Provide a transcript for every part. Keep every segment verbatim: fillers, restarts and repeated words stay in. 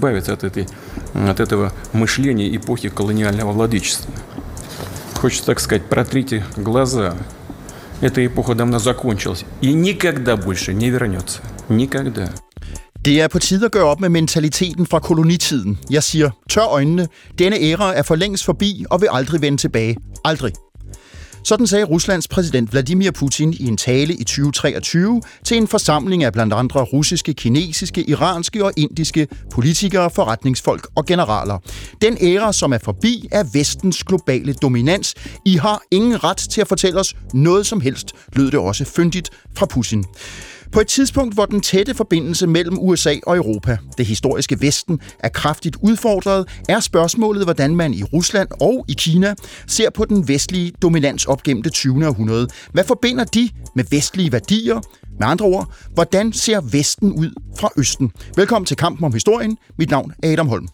избавиться от, этой, от этого мышления эпохи колониального владычества. Хочется, так сказать, протрите глаза. Эта эпоха давно закончилась и никогда больше не вернется. Никогда. Det er på tide at gøre op med mentaliteten fra kolonitiden. Jeg siger, tør øjnene. Denne æra er for længst forbi og vil aldrig vende tilbage. Aldrig. Sådan sagde Ruslands præsident Vladimir Putin i en tale i tyve treogtyve til en forsamling af blandt andre russiske, kinesiske, iranske og indiske politikere, forretningsfolk og generaler. Den æra, som er forbi, er vestens globale dominans. I har ingen ret til at fortælle os noget som helst, lød det også fyndigt fra Putin. På et tidspunkt, hvor den tætte forbindelse mellem U S A og Europa, det historiske Vesten, er kraftigt udfordret, er spørgsmålet, hvordan man i Rusland og i Kina ser på den vestlige dominans op gennem det tyvende århundrede. Hvad forbinder de med vestlige værdier? Med andre ord, hvordan ser Vesten ud fra Østen? Velkommen til Kampen om Historien. Mit navn er Adam Holm.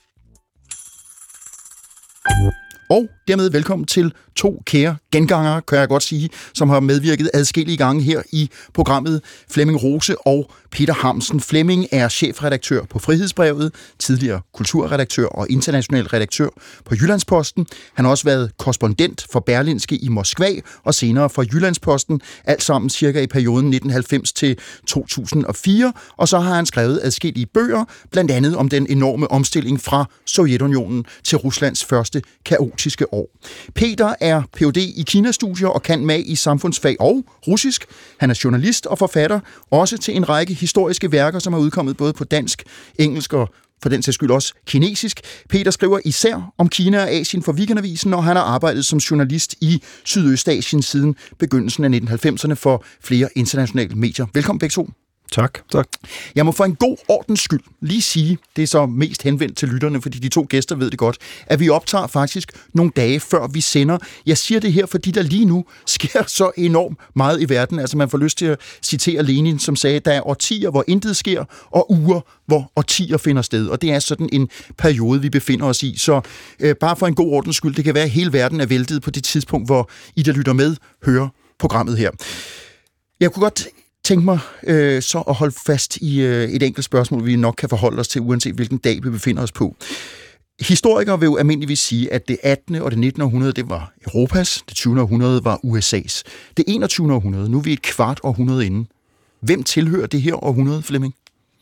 Og dermed velkommen til to kære gengangere, kan jeg godt sige, som har medvirket adskillige gange her i programmet. Flemming Rose og Peter Hamsen. Flemming er chefredaktør på Frihedsbrevet, tidligere kulturredaktør og international redaktør på Jyllandsposten. Han har også været korrespondent for Berlingske i Moskva og senere for Jyllandsposten, alt sammen cirka i perioden nitten halvfems til to tusind og fire. Og så har han skrevet adskillige bøger, blandt andet om den enorme omstilling fra Sovjetunionen til Ruslands første kaotiske år. Peter er P H D i Kina-studier og kan mag i samfundsfag og russisk. Han er journalist og forfatter, også til en række historiske værker, som er udkommet både på dansk, engelsk og for den sags skyld også kinesisk. Peter skriver især om Kina og Asien for Weekendavisen, og han har arbejdet som journalist i Sydøstasien siden begyndelsen af nitten halvfemserne for flere internationale medier. Velkommen begge to. Tak. tak. Jeg må for en god ordens skyld lige sige, det er så mest henvendt til lytterne, fordi de to gæster ved det godt, at vi optager faktisk nogle dage før vi sender. Jeg siger det her, fordi der lige nu sker så enormt meget i verden. Altså man får lyst til at citere Lenin, som sagde, der er årtier, hvor intet sker, og uger, hvor årtier finder sted. Og det er sådan en periode, vi befinder os i. Så øh, bare for en god ordens skyld, det kan være, at hele verden er væltet på det tidspunkt, hvor I, der lytter med, hører programmet her. Jeg kunne godt tænk mig øh, så at holde fast i øh, et enkelt spørgsmål, vi nok kan forholde os til, uanset hvilken dag vi befinder os på. Historikere vil jo almindeligvis sige, at det attende og det nittende århundrede, det var Europas, det tyvende århundrede var U S A's. Det enogtyvende århundrede, nu er vi et kvart århundrede inde. Hvem tilhører det her århundrede, Flemming?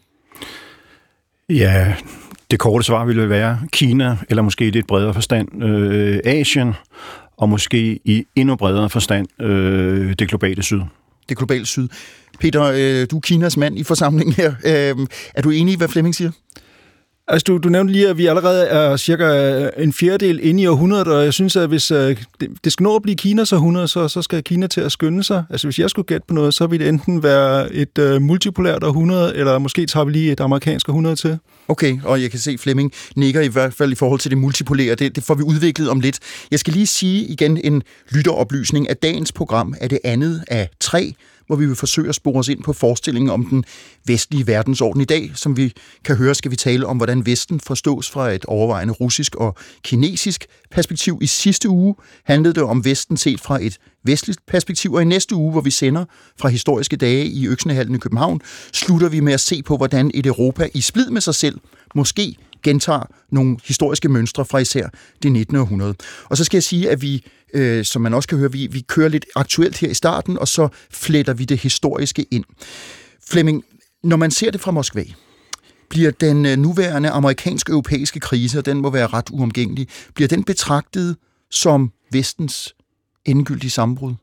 Ja, det korte svar ville være Kina, eller måske i lidt bredere forstand øh, Asien, og måske i endnu bredere forstand øh, det globale syd. Det globale syd. Peter, øh, du er Kinas mand i forsamlingen her. Øh, er du enig i, hvad Flemming siger? Altså, du, du nævnte lige, at vi allerede er cirka en fjerdedel inde i århundredet, og jeg synes, at hvis øh, det, det skal nå at blive Kinas århundrede, så, så skal Kina til at skynde sig. Altså, hvis jeg skulle gætte på noget, så ville det enten være et øh, multipolært århundrede, eller måske tager vi lige et amerikansk århundrede til. Okay, og jeg kan se, Flemming nikker i hvert fald i forhold til det multipolære. Det, det får vi udviklet om lidt. Jeg skal lige sige igen en lytteroplysning, at dagens program er det andet af tre, hvor vi vil forsøge at spore os ind på forestillingen om den vestlige verdensorden. I dag, som vi kan høre, skal vi tale om, hvordan Vesten forstås fra et overvejende russisk og kinesisk perspektiv. I sidste uge handlede det om Vesten set fra et vestligt perspektiv, og i næste uge, hvor vi sender fra historiske dage i Øksnehallen i København, slutter vi med at se på, hvordan et Europa i splid med sig selv måske gentager nogle historiske mønstre fra især det nittende århundrede. Og så skal jeg sige, at vi, øh, som man også kan høre, vi, vi kører lidt aktuelt her i starten, og så fletter vi det historiske ind. Flemming, når man ser det fra Moskva, bliver den nuværende amerikansk-europæiske krise, og den må være ret uomgængelig, bliver den betragtet som Vestens endegyldige sammenbrud?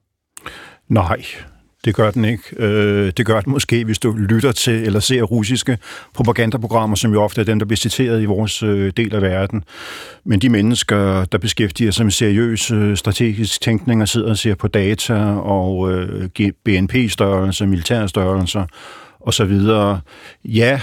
Nej, det gør den ikke. Det gør den måske, hvis du lytter til eller ser russiske propagandaprogrammer, som jo ofte er dem, der bliver citeret i vores del af verden. Men de mennesker, der beskæftiger sig med seriøs strategisk tænkning og sidder og ser på data og B N P-størrelser, militærstørrelser og så videre. Ja,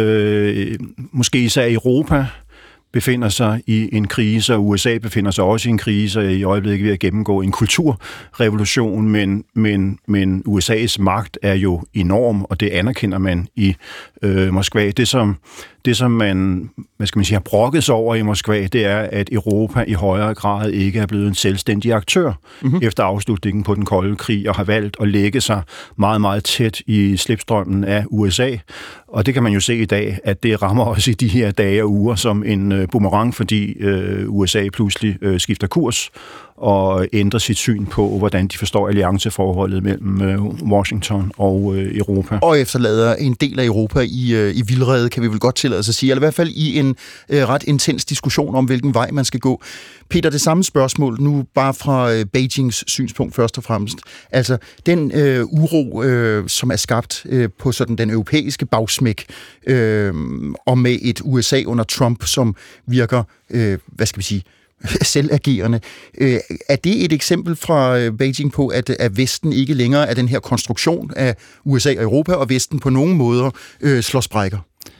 øh, måske især Europa befinder sig i en krise, og U S A befinder sig også i en krise, og i øjeblikket ved at gennemgå en kulturrevolution, men, men, men U S A's magt er jo enorm, og det anerkender man i øh, Moskva. Det som, det, som man, hvad skal man sige, har brokket sig over i Moskva, det er, at Europa i højere grad ikke er blevet en selvstændig aktør mm-hmm. efter afslutningen på den kolde krig, og har valgt at lægge sig meget, meget tæt i slipstrømmen af U S A. Og det kan man jo se i dag, at det rammer også i de her dage og uger som en boomerang, fordi øh, U S A pludselig øh, skifter kurs og ændrer sit syn på, hvordan de forstår allianceforholdet mellem øh, Washington og øh, Europa. Og efterlader en del af Europa i, øh, i vildrede, kan vi vel godt tillade sig at sige, eller i hvert fald i en øh, ret intens diskussion om, hvilken vej man skal gå. Peter, det samme spørgsmål, nu bare fra øh, Beijings synspunkt først og fremmest. Altså, den øh, uro, øh, som er skabt øh, på sådan den europæiske bagsmæk, øh, og med et U S A under Trump, som virker, øh, hvad skal vi sige, selvagerende. Øh, er det et eksempel fra Beijing på, at, at Vesten ikke længere er den her konstruktion af U S A og Europa, og Vesten på nogen måder øh, slår sprækker?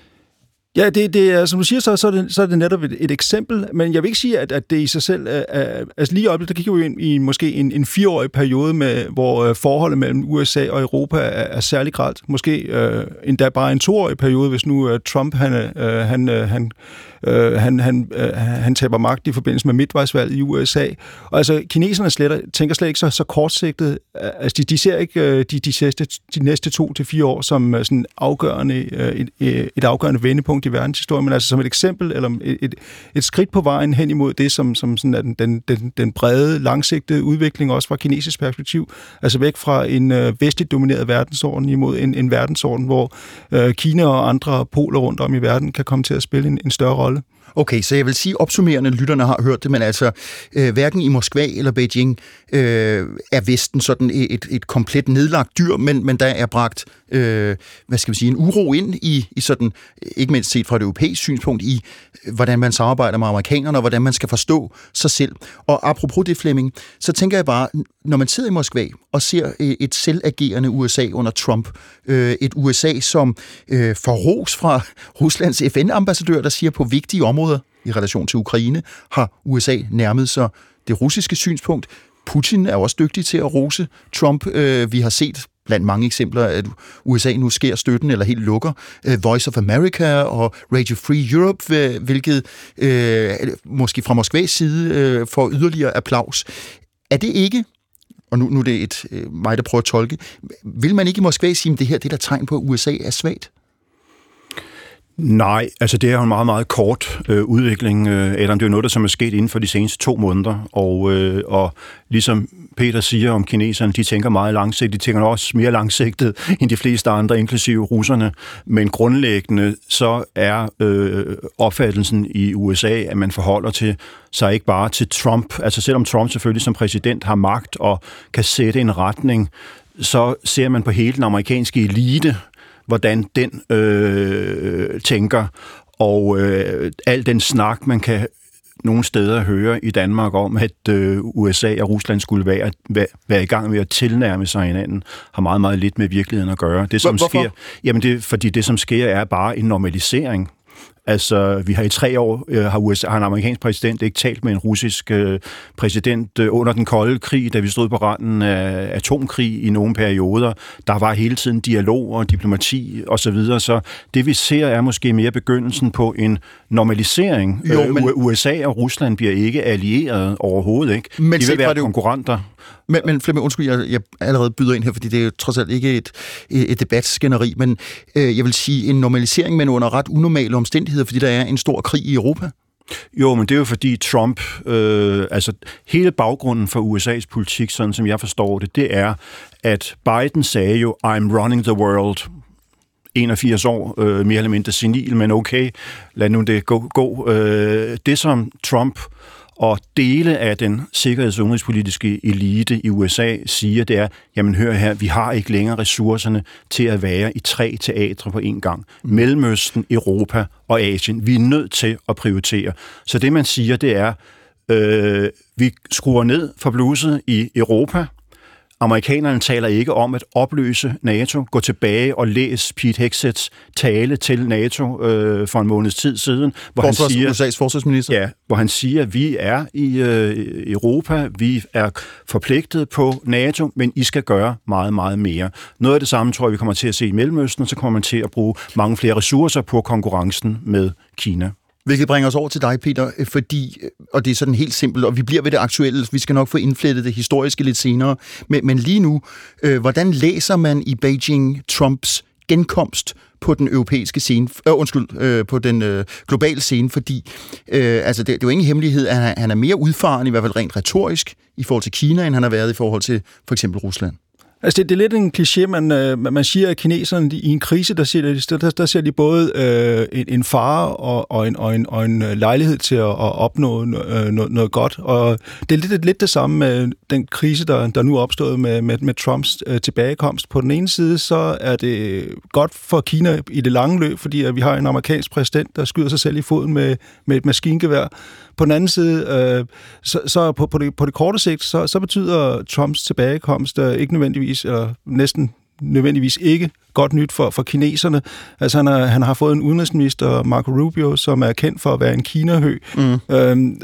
Ja, det, det er, som du siger, så, så, er, det, så er det netop et, et eksempel, men jeg vil ikke sige, at, at det i sig selv er, er altså lige op, der kigger vi ind i måske en, en fireårig periode, med, hvor forholdet mellem U S A og Europa er, er særlig grelt. Måske øh, endda bare en toårig periode, hvis nu uh, Trump han, øh, han, øh, han, øh, han, han, øh, han taber magt i forbindelse med midtvejsvalget i U S A. Og altså, kineserne slet, tænker slet ikke så, så kortsigtet. Altså, de, de ser ikke øh, de, de, sidste, de næste to til fire år som øh, sådan afgørende, øh, et, et afgørende vendepunkt i verdenshistorien, men altså som et eksempel, eller et, et, et skridt på vejen hen imod det, som, som sådan er den, den, den, den brede, langsigtede udvikling, også fra kinesisk perspektiv, altså væk fra en øh, vestligt domineret verdensorden imod en, en verdensorden, hvor øh, Kina og andre poler rundt om i verden kan komme til at spille en, en større rolle. Okay, så jeg vil sige, opsummerende lytterne har hørt det, men altså øh, hverken i Moskva eller Beijing øh, er Vesten sådan et, et komplet nedlagt dyr, men, men der er bragt, øh, hvad skal vi sige, en uro ind i, i sådan, ikke mindst set fra et europæisk synspunkt, i hvordan man samarbejder med amerikanerne, og hvordan man skal forstå sig selv. Og apropos det, Flemming, så tænker jeg bare, når man sidder i Moskva og ser et selvagerende U S A under Trump, øh, et U S A, som øh, får ros fra Ruslands F N-ambassadør, der siger, på vigtige områder i relation til Ukraine, har U S A nærmet sig det russiske synspunkt. Putin er også dygtig til at rose Trump. Øh, vi har set blandt mange eksempler, at U S A nu skærer støtten eller helt lukker uh, Voice of America og Radio Free Europe, hvilket uh, måske fra Moskvas side uh, får yderligere applaus. Er det ikke, og nu, nu er det et, uh, mig, der prøver at tolke, vil man ikke i Moskva sige, at det her det der tegn på, at U S A er svagt? Nej, altså det er jo en meget, meget kort øh, udvikling, øh, eller det er jo noget, der som er sket inden for de seneste to måneder, og, øh, og ligesom Peter siger om kineserne, de tænker meget langsigtet, de tænker også mere langsigtet end de fleste andre, inklusive russerne, men grundlæggende så er øh, opfattelsen i U S A, at man forholder til sig ikke bare til Trump, altså selvom Trump selvfølgelig som præsident har magt og kan sætte en retning, så ser man på hele den amerikanske elite, hvordan den øh, tænker, og øh, al den snak, man kan nogle steder høre i Danmark om, at øh, U S A og Rusland skulle være, være, være i gang med at tilnærme sig hinanden, har meget, meget lidt med virkeligheden at gøre. Det, som Hvorfor? sker, jamen det, fordi det, som sker, er bare en normalisering. Altså, vi har i tre år, øh, har, U S A, har en amerikansk præsident ikke talt med en russisk øh, præsident øh, under den kolde krig, da vi stod på randen af atomkrig i nogle perioder. Der var hele tiden dialog og diplomati osv., så, videre. Så det vi ser er måske mere begyndelsen på en normalisering. Jo, men... U S A og Rusland bliver ikke allieret overhovedet, ikke? Men de vil være det... konkurrenter. Men, men Flemming, undskyld, jeg, jeg allerede byder ind her, fordi det er jo trods alt ikke et, et debatskænderi, men øh, jeg vil sige en normalisering, men under ret unormale omstændigheder, fordi der er en stor krig i Europa. Jo, men det er jo fordi Trump, øh, altså hele baggrunden for U S A's politik, sådan som jeg forstår det, det er, at Biden sagde jo, I'm running the world. enogfirs år, øh, mere eller mindre senil, men okay, lad nu det gå. gå. Øh, det som Trump og dele af den sikkerheds- og udenrigspolitiske elite i U S A siger, det er, jamen hør her, vi har ikke længere ressourcerne til at være i tre teatre på en gang. Mellemøsten, Europa og Asien. Vi er nødt til at prioritere. Så det, man siger, det er, øh, vi skruer ned for bluset i Europa, amerikanerne taler ikke om at opløse NATO. Gå tilbage og læs Pete Hegseths tale til NATO øh, for en måneds tid siden, hvor Forsvars, han siger, U S A's forsvarsminister. Ja, hvor han siger, at vi er i øh, Europa, vi er forpligtet på NATO, men I skal gøre meget, meget mere. Noget af det samme tror jeg, vi kommer til at se i Mellemøsten, og så kommer man til at bruge mange flere ressourcer på konkurrencen med Kina. Hvilket bringer os over til dig, Peter, fordi, og det er sådan helt simpelt, og vi bliver ved det aktuelle, vi skal nok få indflettet det historiske lidt senere, men, men lige nu, øh, hvordan læser man i Beijing Trumps genkomst på den europæiske scene, øh, undskyld, øh, på den øh, globale scene, fordi øh, altså det, det er jo ingen hemmelighed, at han, han er mere udfaren, i hvert fald rent retorisk, i forhold til Kina, end han har været i forhold til for eksempel Rusland. Altså det, det er lidt en kliché, man, man siger, at kineserne i en krise, der ser de, der, der ser de både øh, en, en fare og, og, en, og, en, og en lejlighed til at, at opnå øh, noget, noget godt. Og det er lidt, lidt det samme med den krise, der, der nu er opstået med, med, med Trumps øh, tilbagekomst. På den ene side, så er det godt for Kina i det lange løb, fordi at vi har en amerikansk præsident, der skyder sig selv i foden med, med et maskingevær. På den anden side, øh, så, så på, på, det, på det korte sigt, så, så betyder Trumps tilbagekomst øh, ikke nødvendigvis, eller næsten nødvendigvis ikke godt nyt for, for kineserne. Altså han, er, han har fået en udenrigsminister, Marco Rubio, som er kendt for at være en Kina-høg. Mm. Øhm,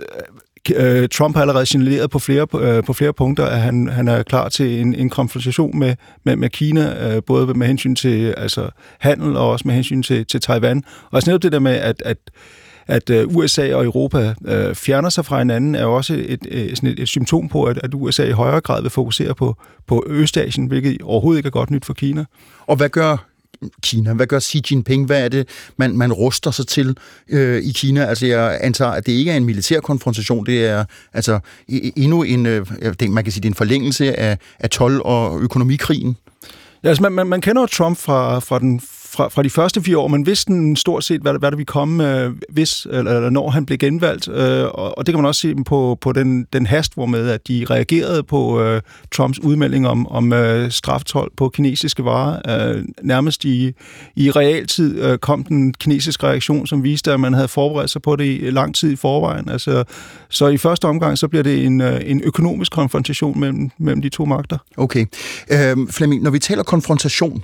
øh, Trump har allerede signaleret på flere, øh, på flere punkter, at han, han er klar til en, en konfrontation med, med, med Kina, øh, både med hensyn til altså, handel og også med hensyn til, til Taiwan. Og også netop det der med, at, at at U S A og Europa øh, fjerner sig fra hinanden, er jo også et, et, sådan et, et symptom på, at, at U S A i højere grad vil fokusere på, på Østasien, hvilket overhovedet ikke er godt nyt for Kina. Og hvad gør Kina? Hvad gør Xi Jinping? Hvad er det, man, man ruster sig til øh, i Kina? Altså jeg antager, at det ikke er en militær konfrontation, det er altså endnu en, øh, det, man kan sige, det er en forlængelse af, af told- og økonomikrigen. Ja, altså man, man, man kender jo Trump fra, fra den Fra, fra de første fire år, men vidste stort set, hvad, hvad der ville komme, øh, hvis eller, eller når han blev genvalgt. Øh, og, og det kan man også se på, på den, den hast, hvormed at de reagerede på øh, Trumps udmelding om, om øh, straftold på kinesiske varer. Øh, nærmest i, i realtid øh, kom den kinesiske reaktion, som viste, at man havde forberedt sig på det i lang tid i forvejen. Altså, så i første omgang, så bliver det en, en økonomisk konfrontation mellem, mellem de to magter. Okay. Øh, Flemming, når vi taler konfrontation,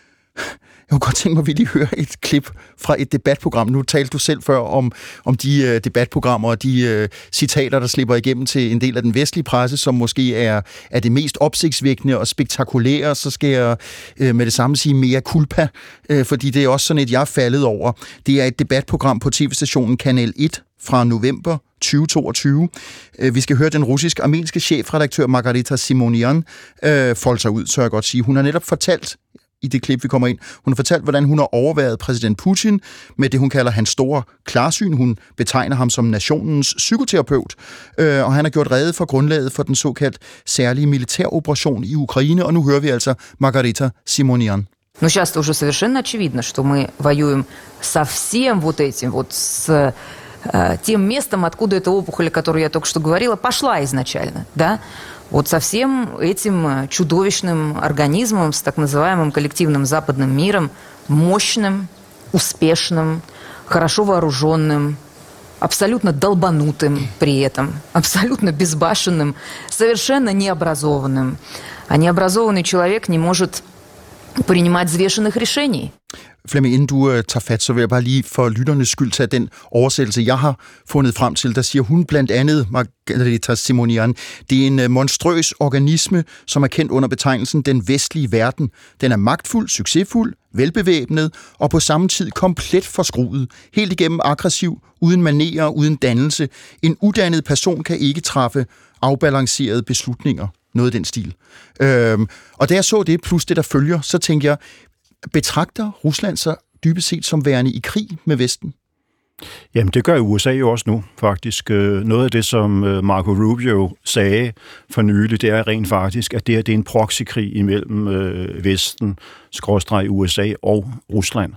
jeg kunne godt tænke mig, at vi lige hører et klip fra et debatprogram. Nu talte du selv før om, om de uh, debatprogrammer og de uh, citater, der slipper igennem til en del af den vestlige presse, som måske er, er det mest opsigtsvækkende og spektakulære. Så skal jeg uh, med det samme sige mea culpa, uh, fordi det er også sådan et, jeg er faldet over. Det er et debatprogram på tv-stationen Kanal et fra november tyve toogtyve. Vi skal høre den russisk-armenske chefredaktør Margarita Simonian uh, folde sig ud, så jeg godt sige. Hun har netop fortalt i det klip, vi kommer ind. Hun har fortalt, hvordan hun har overværet præsident Putin med det, hun kalder hans store klarsyn. Hun betegner ham som nationens psykoterapeut, øh, og han har gjort rede for grundlaget for den såkaldt særlige militæroperation i Ukraine, og nu hører vi altså Margarita Simonian. Но сейчас уже совершенно очевидно, что мы воюем со всем вот этим, вот с э, тем местом, откуда эта опухоль, о которой я только что говорила, пошла изначально, да? Вот со всем этим чудовищным организмом, с так называемым коллективным западным миром, мощным, успешным, хорошо вооруженным, абсолютно долбанутым при этом, абсолютно безбашенным, совершенно необразованным. А необразованный человек не может принимать взвешенных решений. Flemming, inden du uh, tager fat, så vil jeg bare lige for lytternes skyld tage den oversættelse, jeg har fundet frem til. Der siger hun blandt andet, Margarita Simonian, det er en uh, monstrøs organisme, som er kendt under betegnelsen den vestlige verden. Den er magtfuld, succesfuld, velbevæbnet og på samme tid komplet forskruet. Helt igennem aggressiv, uden manerer, uden dannelse. En uddannet person kan ikke træffe afbalancerede beslutninger. Noget i den stil. Øhm, og da jeg så det, plus det der følger, så tænkte jeg, betragter Rusland sig dybest set som værende i krig med Vesten? Jamen, det gør U S A jo også nu, faktisk. Noget af det, som Marco Rubio sagde for nylig, det er rent faktisk, at det, her, det er en proxykrig imellem Vesten, skråstreg U S A og Rusland.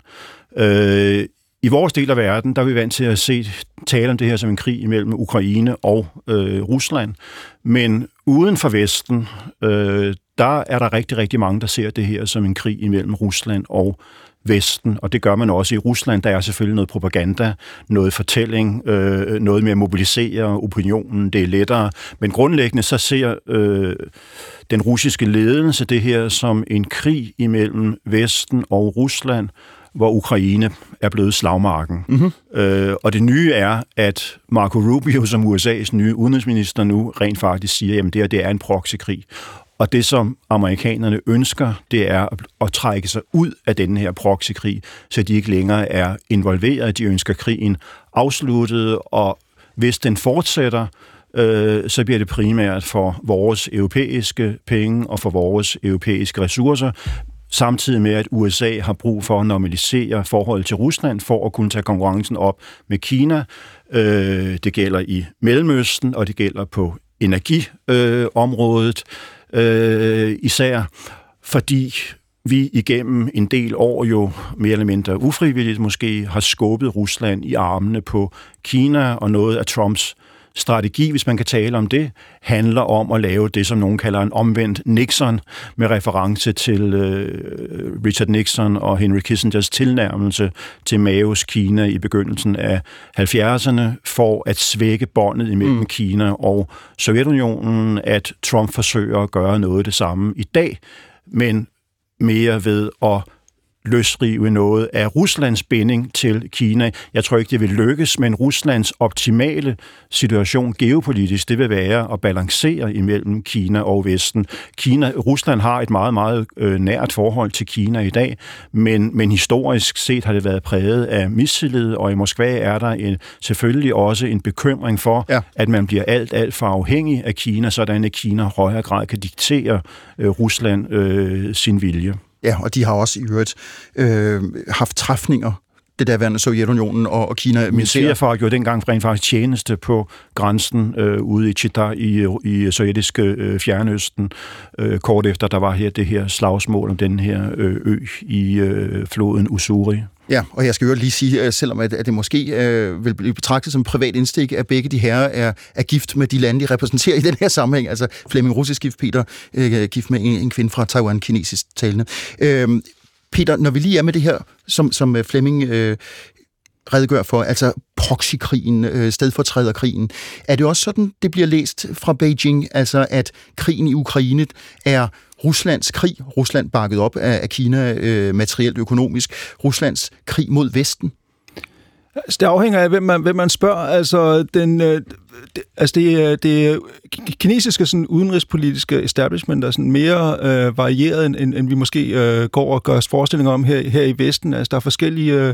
I vores del af verden, der er vi vant til at se tale om det her som en krig imellem Ukraine og øh, Rusland. Men uden for Vesten, øh, der er der rigtig, rigtig mange, der ser det her som en krig imellem Rusland og Vesten, og det gør man også i Rusland. Der er selvfølgelig noget propaganda, noget fortælling, øh, noget med at mobilisere opinionen, det er lettere. Men grundlæggende så ser øh, den russiske ledelse det her som en krig imellem Vesten og Rusland, hvor Ukraine er blevet slagmarken. Mm-hmm. Øh, og det nye er, at Marco Rubio, som U S A's nye udenrigsminister nu, rent faktisk siger, at det her det er en proxykrig. Og det, som amerikanerne ønsker, det er at, at trække sig ud af denne her proxykrig, så de ikke længere er involveret. De ønsker krigen afsluttet, og hvis den fortsætter, øh, så bliver det primært for vores europæiske penge og for vores europæiske ressourcer, samtidig med, at U S A har brug for at normalisere forholdet til Rusland for at kunne tage konkurrencen op med Kina. Øh, det gælder i Mellemøsten, og det gælder på energiområdet. Øh, især fordi vi igennem en del år jo mere eller mindre ufrivilligt måske har skubbet Rusland i armene på Kina, og noget af Trumps strategi, hvis man kan tale om det, handler om at lave det, som nogen kalder en omvendt Nixon, med reference til øh, Richard Nixon og Henry Kissingers tilnærmelse til Maos Kina i begyndelsen af halvfjerdserne, for at svække båndet imellem mm. Kina og Sovjetunionen, at Trump forsøger at gøre noget af det samme i dag, men mere ved at løsrive noget af Ruslands binding til Kina. Jeg tror ikke, det vil lykkes, men Ruslands optimale situation geopolitisk, det vil være at balancere imellem Kina og Vesten. Kina, Rusland har et meget, meget øh, nært forhold til Kina i dag, men, men historisk set har det været præget af mistillid, og i Moskva er der en, selvfølgelig også en bekymring for, ja. at man bliver alt, alt for afhængig af Kina, sådan at Kina i højere grad kan diktere øh, Rusland øh, sin vilje. Ja, og de har også i øvrigt øh, haft træfninger, det derværende Sovjetunionen og, og Kina. Min svigerfar gjorde dengang rent faktisk tjeneste på grænsen øh, ude i Chita i, i sovjetiske øh, Fjernøsten, øh, kort efter der var her det her slagsmål om den her øh, ø i øh, floden Ussuri. Ja, og jeg skal jo lige sige, selvom at det måske øh, vil blive betragtet som privat indstik, at begge de herrer er, er gift med de lande, de repræsenterer i den her sammenhæng. Altså Flemming russisk gift, Peter øh, gift med en, en kvinde fra Taiwan, kinesisk talende. Øh, Peter, når vi lige er med det her, som, som Flemming øh, redegør for, altså proxykrigen, øh, stedfortræderkrigen, er det også sådan, det bliver læst fra Beijing, altså at krigen i Ukraine er Ruslands krig, Rusland bakket op af, af Kina øh, materielt økonomisk, Ruslands krig mod Vesten? Altså, det afhænger af, hvem man, hvem man spørger. Altså, den, øh, det, altså det, det kinesiske sådan, udenrigspolitiske establishment er sådan mere øh, varieret, end, end vi måske øh, går og gør os forestillinger om her, her i Vesten. Altså, der er forskellige, øh,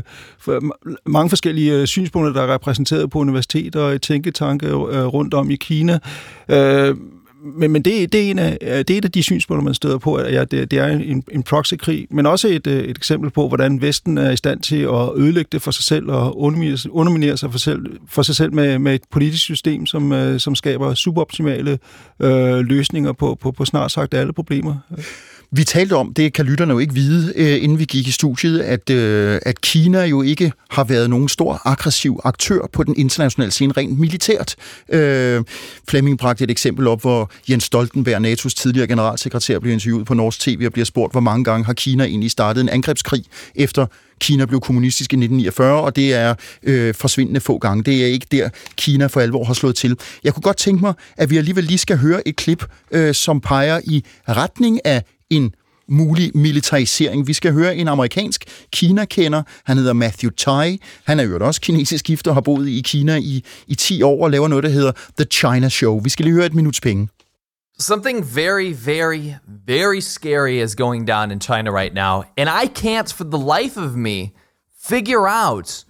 mange forskellige øh, synspunkter, der er repræsenteret på universiteter og tænketanke øh, rundt om i Kina. Øh, Men, men det, det, er en af, det er et af de synspunkter, man støder på, at ja, det, det er en, en proxykrig, men også et, et eksempel på, hvordan Vesten er i stand til at ødelægge det for sig selv og underminere, underminere sig for, selv, for sig selv med, med et politisk system, som, som skaber suboptimale øh, løsninger på, på, på snart sagt alle problemer. Vi talte om, det kan lytterne jo ikke vide, øh, inden vi gik i studiet, at, øh, at Kina jo ikke har været nogen stor aggressiv aktør på den internationale scene rent militært. Øh, Flemming bragte et eksempel op, hvor Jens Stoltenberg, N A T O's tidligere generalsekretær, blev interviewet på norsk T V og bliver spurgt, hvor mange gange har Kina egentlig startet en angrebskrig efter Kina blev kommunistisk i nitten niogfyrre, og det er øh, forsvindende få gange. Det er ikke der, Kina for alvor har slået til. Jeg kunne godt tænke mig, at vi alligevel lige skal høre et klip, øh, som peger i retning af en mulig militarisering. Vi skal høre en amerikansk Kina-kender. Han hedder Matthew Tai. Han er jo også kinesisk gift og har boet i Kina i, i ti år og laver noget, der hedder The China Show. Vi skal lige høre et minuts penge. Something very, very, very scary is going down in China right now, and I can't for the life of me figure out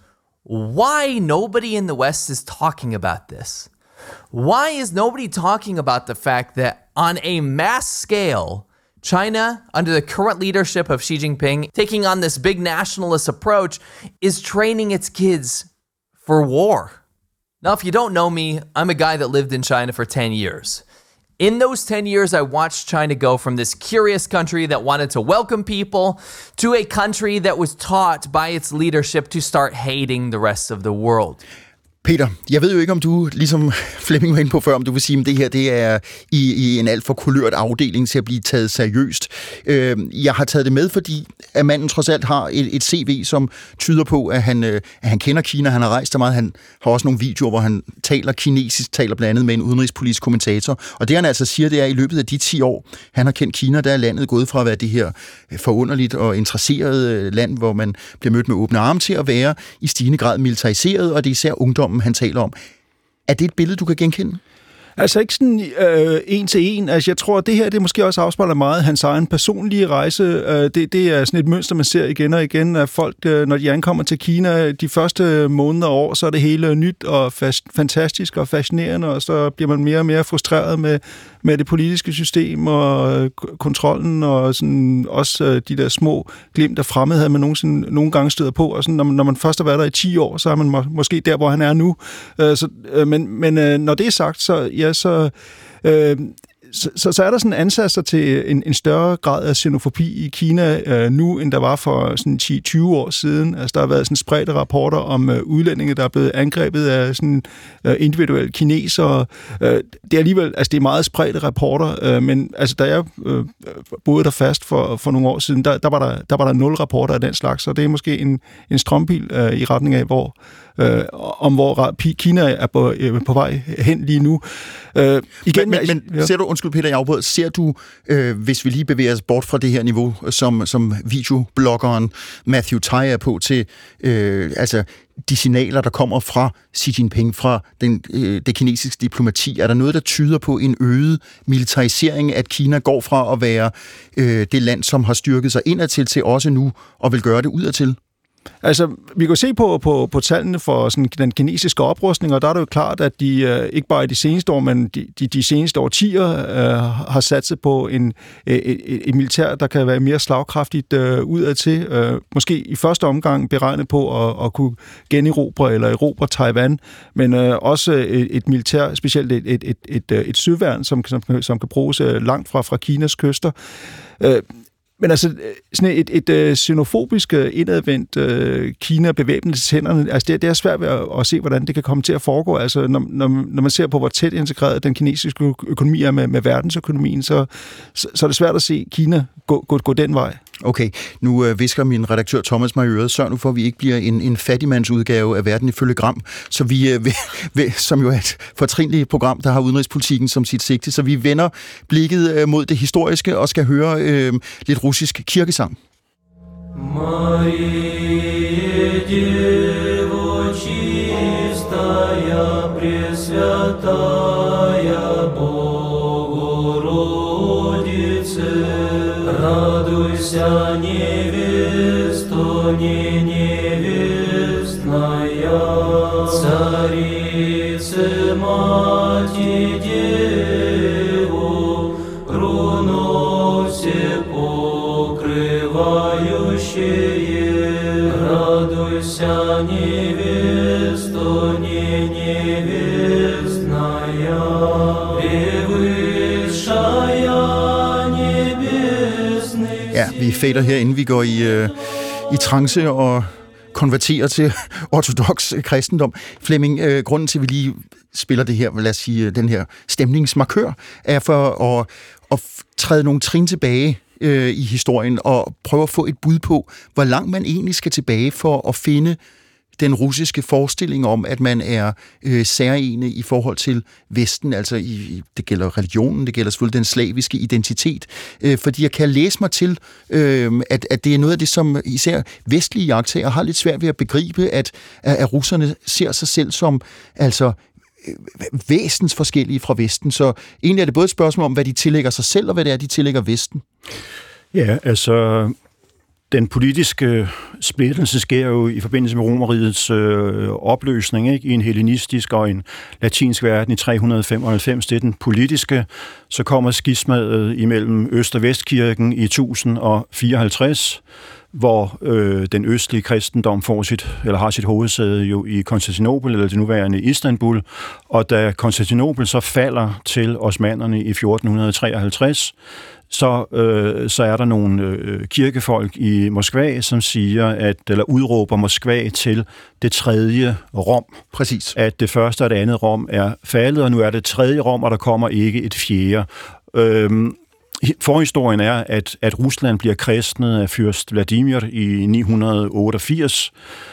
why nobody in the West is talking about this. Why is nobody talking about the fact that on a mass scale, China, under the current leadership of Xi Jinping, taking on this big nationalist approach, is training its kids for war. Now, if you don't know me, I'm a guy that lived in China for ten years. In those ten years, I watched China go from this curious country that wanted to welcome people to a country that was taught by its leadership to start hating the rest of the world. Peter, jeg ved jo ikke, om du, ligesom Flemming var inde på før, om du vil sige, at det her det er i, i en alt for kulørt afdeling til at blive taget seriøst. Øh, jeg har taget det med, fordi at manden trods alt har et, et C V, som tyder på, at han, øh, at han kender Kina. Han har rejst der meget. Han har også nogle videoer, hvor han taler kinesisk, taler blandt andet med en udenrigspolitisk kommentator. Og det han altså siger, det er, at i løbet af de ti år, han har kendt Kina, der er landet gået fra at være det her forunderligt og interesseret land, hvor man bliver mødt med åbne arme, til at være i stigende grad militariseret, og det er især ungdommen, han taler om. Er det et billede, du kan genkende? Altså ikke sådan øh, en til en. Altså jeg tror, at det her det måske også afspejler meget hans egen personlige rejse. Øh, det, det er sådan et mønster, man ser igen og igen, at folk, øh, når de ankommer til Kina, de første måneder og år, så er det hele nyt og fast, fantastisk og fascinerende, og så bliver man mere og mere frustreret med, med det politiske system og øh, kontrollen, og sådan, også øh, de der små glimt af fremmedhed, man nogensinde, nogle gange støder på. Og sådan, når, man, når man først har været der i ti år, så er man må, måske der, hvor han er nu. Øh, så, øh, men men øh, når det er sagt, så ja, så, øh, så, så, så er der sådan ansatser til en, en større grad af xenofobi i Kina øh, nu, end der var for sådan ti til tyve år siden. Altså, der har været sådan spredte rapporter om øh, udlændinge, der er blevet angrebet af sådan øh, individuelle kinesere. Øh, det er alligevel, altså det er meget spredte rapporter, øh, men altså, da jeg øh, boede der fast for, for nogle år siden, der, der, var der, der var der nul rapporter af den slags, så det er måske en, en strømpil øh, i retning af, hvor Øh, om hvor Kina er på, øh, på vej hen lige nu. Øh, igen, men men ja. ser du, undskyld Peter, jeg afbrød, ser du, øh, hvis vi lige bevæger os bort fra det her niveau, som, som videobloggeren Matthew Tai er på, til øh, altså de signaler, der kommer fra Xi Jinping, fra den, øh, det kinesiske diplomati, er der noget, der tyder på en øget militarisering, at Kina går fra at være øh, det land, som har styrket sig indadtil, til også nu, og vil gøre det udadtil? Altså, vi kan se på, på, på tallene for sådan, den kinesiske oprustning, og der er det jo klart, at de øh, ikke bare i de seneste år, men de, de, de seneste årtier øh, har satset på en, et, et, et militær, der kan være mere slagkraftigt øh, udadtil. Øh, måske i første omgang beregnet på at, at kunne generobre eller erobre Taiwan, men øh, også et, et militær, specielt et, et, et, et, et søværn, som, som, som kan bruges langt fra, fra Kinas kyster. Øh, Men altså, sådan et, et, et xenofobisk indadvendt uh, Kina bevæbnet til hænderne, altså det, det er svært ved at, at se, hvordan det kan komme til at foregå. Altså, når, når, når man ser på, hvor tæt integreret den kinesiske økonomi er med, med verdensøkonomien, så, så, så er det svært at se Kina gå, gå, gå den vej. Okay, nu øh, visker min redaktør Thomas mig i øret, sørg nu for, at vi ikke bliver en, en fattigmandsudgave af Verden ifølge Gram, så vi, øh, ved, som jo er et fortrinligt program, der har udenrigspolitikken som sit sigte, så vi vender blikket øh, mod det historiske og skal høre øh, lidt russisk kirkesang. Marie, Devo, чистая, пресвятая, Богородице, радуйся, невесто, не невестная, царице, мати, Деву, руно все покрывающее, радуйся, невесто, не невестная, превысшая. Ja, vi fader her, inden vi går i, øh, i trance og konverterer til ortodox kristendom. Flemming, øh, grunden til, at vi lige spiller det her, lad os sige, den her stemningsmarkør, er for at, at træde nogle trin tilbage øh, i historien og prøve at få et bud på, hvor langt man egentlig skal tilbage for at finde den russiske forestilling om, at man er øh, særlige i forhold til Vesten, altså i, det gælder religionen, det gælder selvfølgelig den slaviske identitet, øh, fordi jeg kan læse mig til, øh, at, at det er noget af det, som især vestlige jagttager har lidt svært ved at begribe, at, at russerne ser sig selv som altså væsens forskellige fra Vesten, så egentlig er det både et spørgsmål om, hvad de tillægger sig selv, og hvad det er, de tillægger Vesten. Ja, altså den politiske splittelse sker jo i forbindelse med Romerrigets øh, opløsning, ikke? I en hellenistisk og en latinsk verden i tre hundrede femoghalvfems. Det er den politiske. Så kommer skismaet imellem Øst- og Vestkirken i tusind fireoghalvtreds, hvor øh, den østlige kristendom får sit, eller har sit hovedsæde jo i Konstantinopel, eller det nuværende Istanbul, og da Konstantinopel så falder til osmannerne i fjorten treoghalvtreds, så, øh, så er der nogle øh, kirkefolk i Moskva, som siger, at, eller udråber Moskva til det tredje Rom. Præcis. At det første og det andet Rom er faldet, og nu er det tredje Rom, og der kommer ikke et fjerde. Øhm, forhistorien er, at, at Rusland bliver kristnet af fyrst Vladimir i ni hundrede otteogfirs.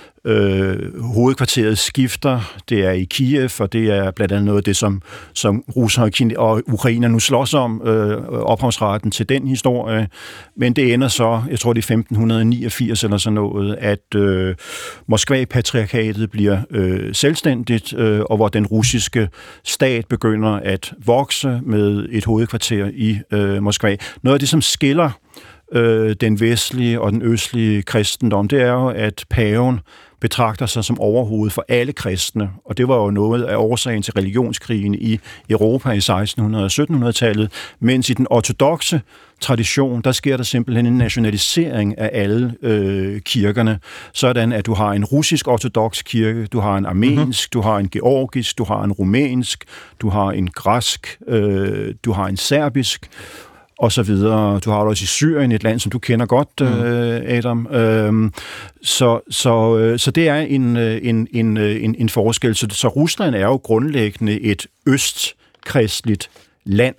Øh, hovedkvarteret skifter, det er i Kiev, og det er blandt andet noget af det, som, som russere og ukrainer nu slås om, øh, ophavsretten til den historie. Men det ender så, jeg tror det er femten niogfirs eller sådan noget, at øh, Moskva-patriarkatet bliver øh, selvstændigt, øh, og hvor den russiske stat begynder at vokse med et hovedkvarter i øh, Moskva. Noget af det, som skiller øh, den vestlige og den østlige kristendom, det er jo, at paven betragter sig som overhoved for alle kristne, og det var jo noget af årsagen til religionskrigen i Europa i seksten hundrede- og sytten hundrede-tallet, mens i den ortodokse tradition, der sker der simpelthen en nationalisering af alle øh, kirkerne, sådan at du har en russisk ortodoks kirke, du har en armensk, mm-hmm. du har en georgisk, du har en rumænsk, du har en græsk, øh, du har en serbisk, og så videre. Du har også i Syrien, et land, som du kender godt, mm. Adam. Øhm, så, så, så det er en, en, en, en, en forskel. Så, så Rusland er jo grundlæggende et østkristligt land.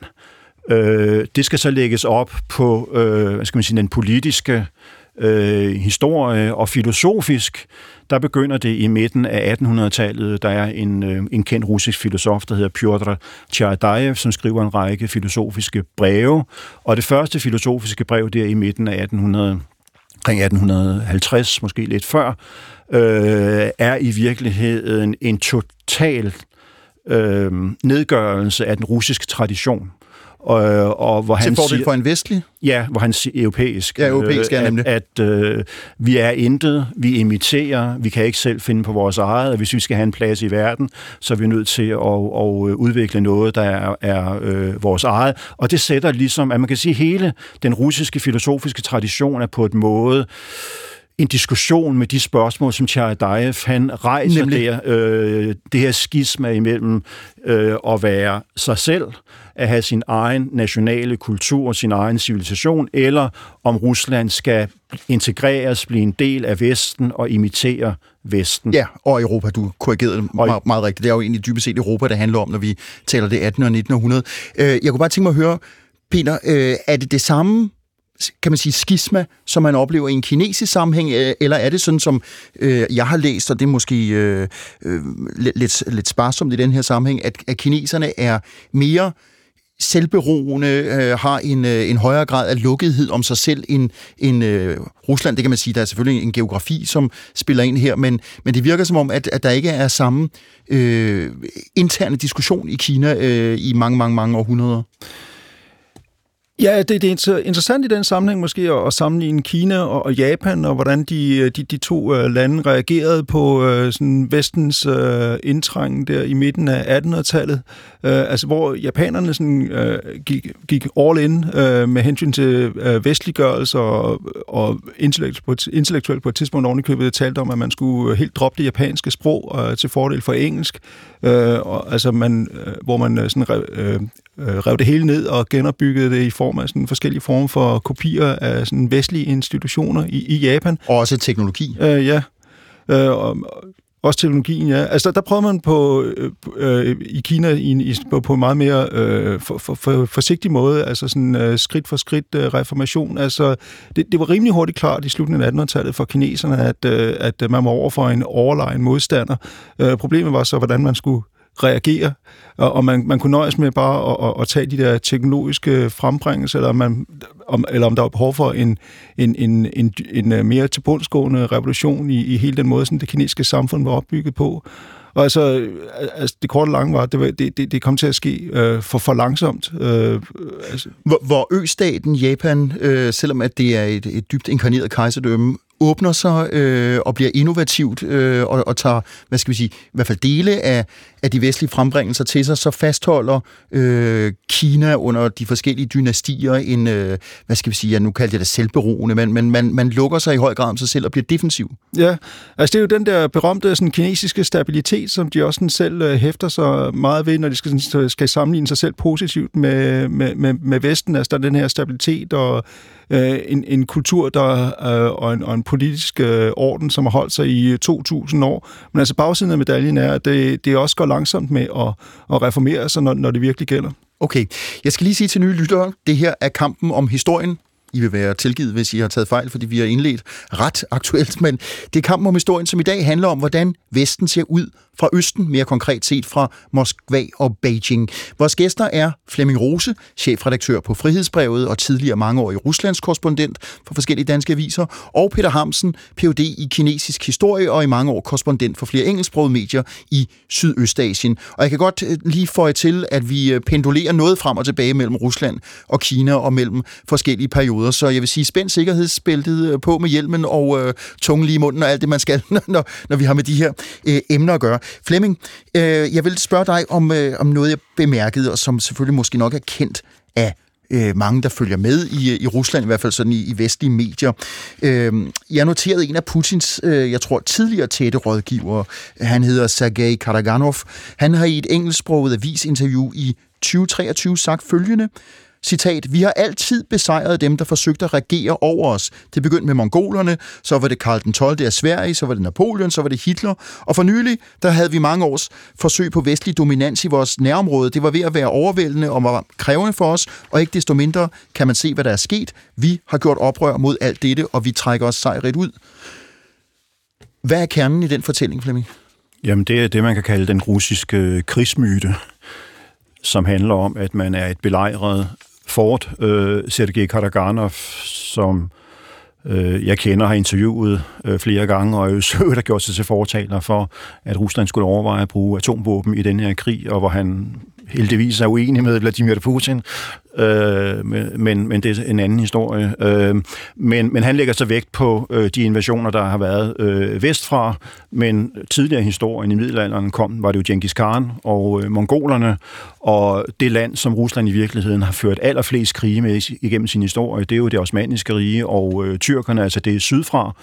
Øh, det skal så lægges op på øh, hvad skal man sige, den politiske øh, historie og filosofisk. Der begynder det i midten af attenhundredetallet. Der er en, øh, en kendt russisk filosof, der hedder Pyotr Tjerndajev, som skriver en række filosofiske breve. Og det første filosofiske brev der i midten af attenhundrede, omkring atten halvtreds, måske lidt før, øh, er i virkeligheden en total øh, nedgørelse af den russiske tradition. Og, og hvor han til fordel siger, for en vestlig? Ja, hvor han siger europæisk. Ja, europæisk er nemlig. At, at øh, vi er intet, vi imiterer, vi kan ikke selv finde på vores eget, og hvis vi skal have en plads i verden, så er vi nødt til at, at udvikle noget, der er, er øh, vores eget. Og det sætter ligesom, at man kan sige, hele den russiske filosofiske tradition er på et måde en diskussion med de spørgsmål, som Tjerndajev han rejser Nemlig. der. Øh, det her skisma imellem øh, at være sig selv, at have sin egen nationale kultur, sin egen civilisation, eller om Rusland skal integreres, blive en del af Vesten og imitere Vesten. Ja, og Europa, du korrigerede det meget, meget rigtigt. Det er jo egentlig dybest set Europa, det handler om, når vi taler det attende og nittende århundrede. Jeg kunne bare tænke mig at høre, Peter, er det det samme, kan man sige, skisma, som man oplever i en kinesisk sammenhæng, eller er det sådan, som øh, jeg har læst, og det er måske øh, øh, lidt, lidt sparsomt i den her sammenhæng, at, at kineserne er mere selvberoende, øh, har en, øh, en højere grad af lukkethed om sig selv end, end øh, Rusland. Det kan man sige, der er selvfølgelig en geografi, som spiller ind her, men, men det virker som om, at, at der ikke er samme øh, interne diskussion i Kina øh, i mange, mange, mange århundreder. Ja, det, det er interessant i den sammenhæng måske at, at sammenligne Kina og, og Japan, og hvordan de, de, de to uh, lande reagerede på uh, sådan vestens uh, indtrængen der i midten af attenhundredetallet. Uh, altså hvor japanerne sådan, uh, gik, gik all in uh, med hensyn til uh, vestliggørelse og, og intellektuelt, intellektuelt på et tidspunkt ovenikøbet talte om, at man skulle helt droppe det japanske sprog uh, til fordel for engelsk. Uh, og, altså man, uh, hvor man uh, sådan rev, uh, rev det hele ned og genopbyggede det i form af sådan forskellige former for kopier af sådan vestlige institutioner i, i Japan. Og også teknologi. Uh, ja, uh, og, også teknologien, ja. Altså, der, der prøvede man på øh, i Kina i, på, på en meget mere øh, for, for, for, forsigtig måde, altså sådan øh, skridt for skridt øh, reformation. Altså, det, det var rimelig hurtigt klart i slutningen af attenhundredetallet for kineserne, at, øh, at man var over for en overlegen modstander. Øh, problemet var så, hvordan man skulle reagere, og, og man, man kunne nøjes med bare at, at, at tage de der teknologiske frembringelser, eller, man, om, eller om der var behov for en, en, en, en, en mere tilbundsgående revolution i, i hele den måde, sådan det kinesiske samfund var opbygget på. Og altså, altså det korte og lange var, det, det, det, det kom til at ske øh, for, for langsomt. Øh, altså. Hvor, hvor østaten Japan, øh, selvom at det er et, et dybt inkarneret kejserdømme, åbner sig øh, og bliver innovativt øh, og, og tager, hvad skal vi sige, i hvert fald dele af, af de vestlige frembringelser til sig, så fastholder øh, Kina under de forskellige dynastier en, øh, hvad skal vi sige, ja, nu kalder jeg det selvberoende, men, men man, man lukker sig i høj grad om sig selv og bliver defensiv. Ja, altså det er jo den der berømte sådan, kinesiske stabilitet, som de også sådan, selv øh, hæfter sig meget ved, når de skal, sådan, skal sammenligne sig selv positivt med, med, med, med Vesten. Altså der er den her stabilitet og øh, en, en kultur der, øh, og, en, og en politisk øh, orden, som har holdt sig i to tusind år. Men altså bagsiden af medaljen er, at det, det også går langsomt med at, at reformere sig, når, når det virkelig gælder. Okay, jeg skal lige sige til nye lyttere, det her er kampen om historien. I vil være tilgivet, hvis I har taget fejl, fordi vi har indledt ret aktuelt, men det er kampen om historien, som i dag handler om, hvordan Vesten ser ud fra Østen, mere konkret set fra Moskva og Beijing. Vores gæster er Flemming Rose, chefredaktør på Frihedsbrevet og tidligere mangeårig Ruslands korrespondent for forskellige danske aviser, og Peter Hamsen, P H D i kinesisk historie og i mange år korrespondent for flere engelsksprogede medier i Sydøstasien. Og jeg kan godt lige føje til, at vi pendulerer noget frem og tilbage mellem Rusland og Kina og mellem forskellige perioder. Så jeg vil sige, spænd sikkerhedsbæltet på med hjelmen og øh, tungen lige i munden og alt det, man skal, når, når vi har med de her øh, emner at gøre. Flemming, øh, jeg vil spørge dig om, øh, om noget, jeg bemærkede, og som selvfølgelig måske nok er kendt af øh, mange, der følger med i, i Rusland, i hvert fald sådan i, i vestlige medier. Øh, jeg noterede en af Putins, øh, jeg tror, tidligere tætte rådgiver, han hedder Sergej Karaganov. Han har i et engelsksproget avisinterview i tyve treogtyve sagt følgende: citat, vi har altid besejret dem, der forsøgte at regere over os. Det begyndte med mongolerne, så var det Karl den tolvte af Sverige, så var det Napoleon, så var det Hitler. Og for nylig, der havde vi mange års forsøg på vestlig dominans i vores nærområde. Det var ved at være overvældende og var krævende for os, og ikke desto mindre kan man se, hvad der er sket. Vi har gjort oprør mod alt dette, og vi trækker os sejrigt ud. Hvad er kernen i den fortælling, Flemming? Jamen, det er det, man kan kalde den russiske krigsmyte, som handler om, at man er et belejret fort. øh, Sergej Karaganov, som øh, jeg kender, har interviewet øh, flere gange, og har gjort sig til fortaler for, at Rusland skulle overveje at bruge atomvåben i den her krig, og hvor han heldigvis er uenig med Vladimir Putin, øh, men, men det er en anden historie. Øh, men, men han lægger så vægt på øh, de invasioner, der har været øh, vestfra, men tidligere i historien i middelalderen kom, var det jo Genghis Khan og øh, mongolerne, og det land, som Rusland i virkeligheden har ført allerflest krige med igennem sin historie, det er jo det osmanniske rige, og øh, tyrkerne, altså det er sydfra.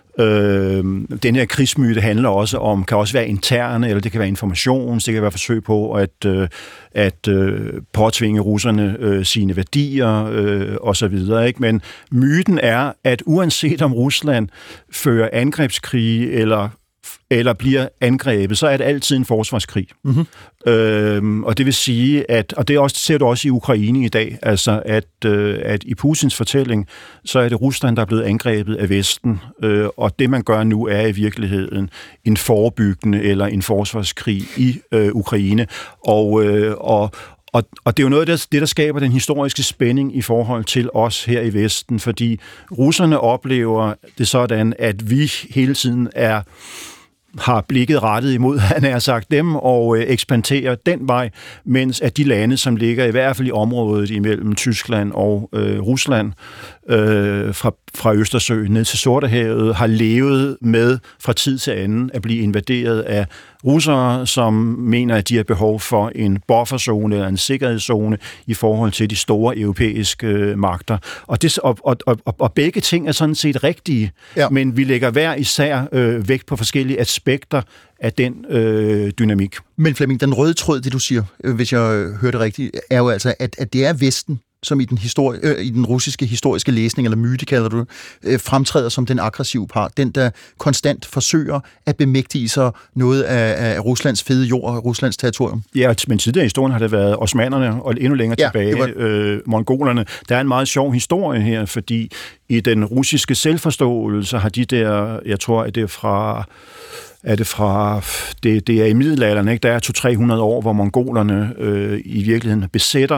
Øh, den her krigsmyte handler også om, kan også være interne, eller det kan være information, det kan være forsøg på at, øh, at øh, påtvinge russerne øh, sine værdier øh, osv. Ikke? Men myten er, at uanset om Rusland fører angrebskrige eller eller bliver angrebet, så er det altid en forsvarskrig. Mm-hmm. Øhm, og det vil sige, at, og det også, ser du også i Ukraine i dag, altså at, øh, at i Putins fortælling, så er det Rusland, der er blevet angrebet af Vesten, øh, og det man gør nu er i virkeligheden en forebyggende eller en forsvarskrig i øh, Ukraine. Og, øh, og Og, og det er jo noget af det, der skaber den historiske spænding i forhold til os her i Vesten, fordi russerne oplever det sådan, at vi hele tiden er har blikket rettet imod, han har sagt dem, og øh, ekspanderer den vej, mens at de lande, som ligger i hvert fald i området imellem Tyskland og øh, Rusland, øh, fra, fra Østersøen ned til Sortehavet, har levet med fra tid til anden at blive invaderet af russere, som mener, at de har behov for en bufferzone eller en sikkerhedszone i forhold til de store europæiske øh, magter. Og, det, og, og, og, og begge ting er sådan set rigtige, ja. Men vi lægger hver især øh, vægt på forskellige aspekter af den øh, dynamik. Men Flemming, den røde tråd, det du siger, hvis jeg hører det rigtigt, er jo altså, at, at det er Vesten, som i den, histori- øh, i den russiske historiske læsning, eller myte kalder du det, øh, fremtræder som den aggressive part. Den, der konstant forsøger at bemægtige sig noget af, af Ruslands fede jord og Ruslands territorium. Ja, men tidligere i historien har det været osmannerne, og endnu længere ja, tilbage var... øh, mongolerne. Der er en meget sjov historie her, fordi i den russiske selvforståelse har de der, jeg tror, at det er fra... er det fra, det, det er i middelalderen, ikke? Der er to til tre hundrede år, hvor mongolerne øh, i virkeligheden besætter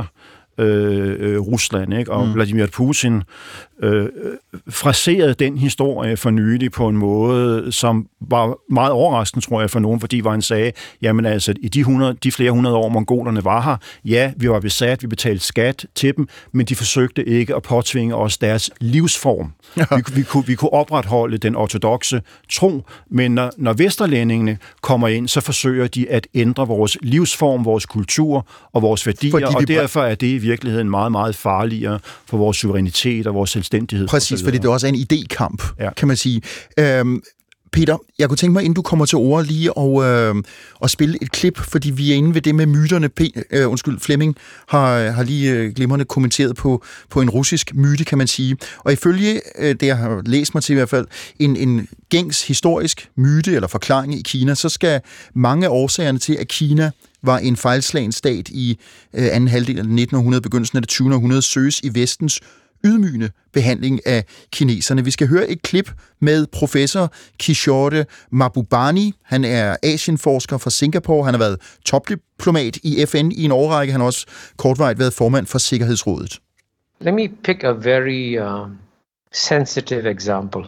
øh, Rusland, ikke? Og mm. Vladimir Putin øh, fraserede den historie for nylig på en måde, som var meget overraskende, tror jeg, for nogen, fordi hvor han sagde, jamen altså, i de, hundrede, de flere hundrede år, mongolerne var her, ja, vi var besat, vi betalte skat til dem, men de forsøgte ikke at påtvinge os deres livsform. Ja. Vi, vi, kunne, vi kunne opretholde den ortodokse tro, men når, når vesterlændingene kommer ind, så forsøger de at ændre vores livsform, vores kultur og vores værdier, fordi og derfor er det i virkeligheden meget, meget farligere for vores suverænitet og vores selvstændighed. Præcis, fordi det også er en idékamp, ja. Kan man sige. Øhm, Peter, jeg kunne tænke mig, inden du kommer til ord, lige og, øh, og spille et klip, fordi vi er inde ved det med myterne. P- øh, undskyld, Flemming har, har lige øh, glimrende kommenteret på, på en russisk myte, kan man sige. Og ifølge øh, det, jeg har læst mig til i hvert fald, en, en gængs historisk myte eller forklaring i Kina, så skal mange af årsagerne til, at Kina var en fejlslagen stat i øh, anden halvdel af nitten hundrede, begyndelsen af det tyvende århundrede, søges i vestens ydmygende behandling af kineserne. Vi skal høre et klip med professor Kishore Mahbubani. Han er asienforsker fra Singapore. Han har været topdiplomat i F N i en årrække. Han har også kortvarigt været formand for Sikkerhedsrådet. Let me pick a very uh, sensitive example.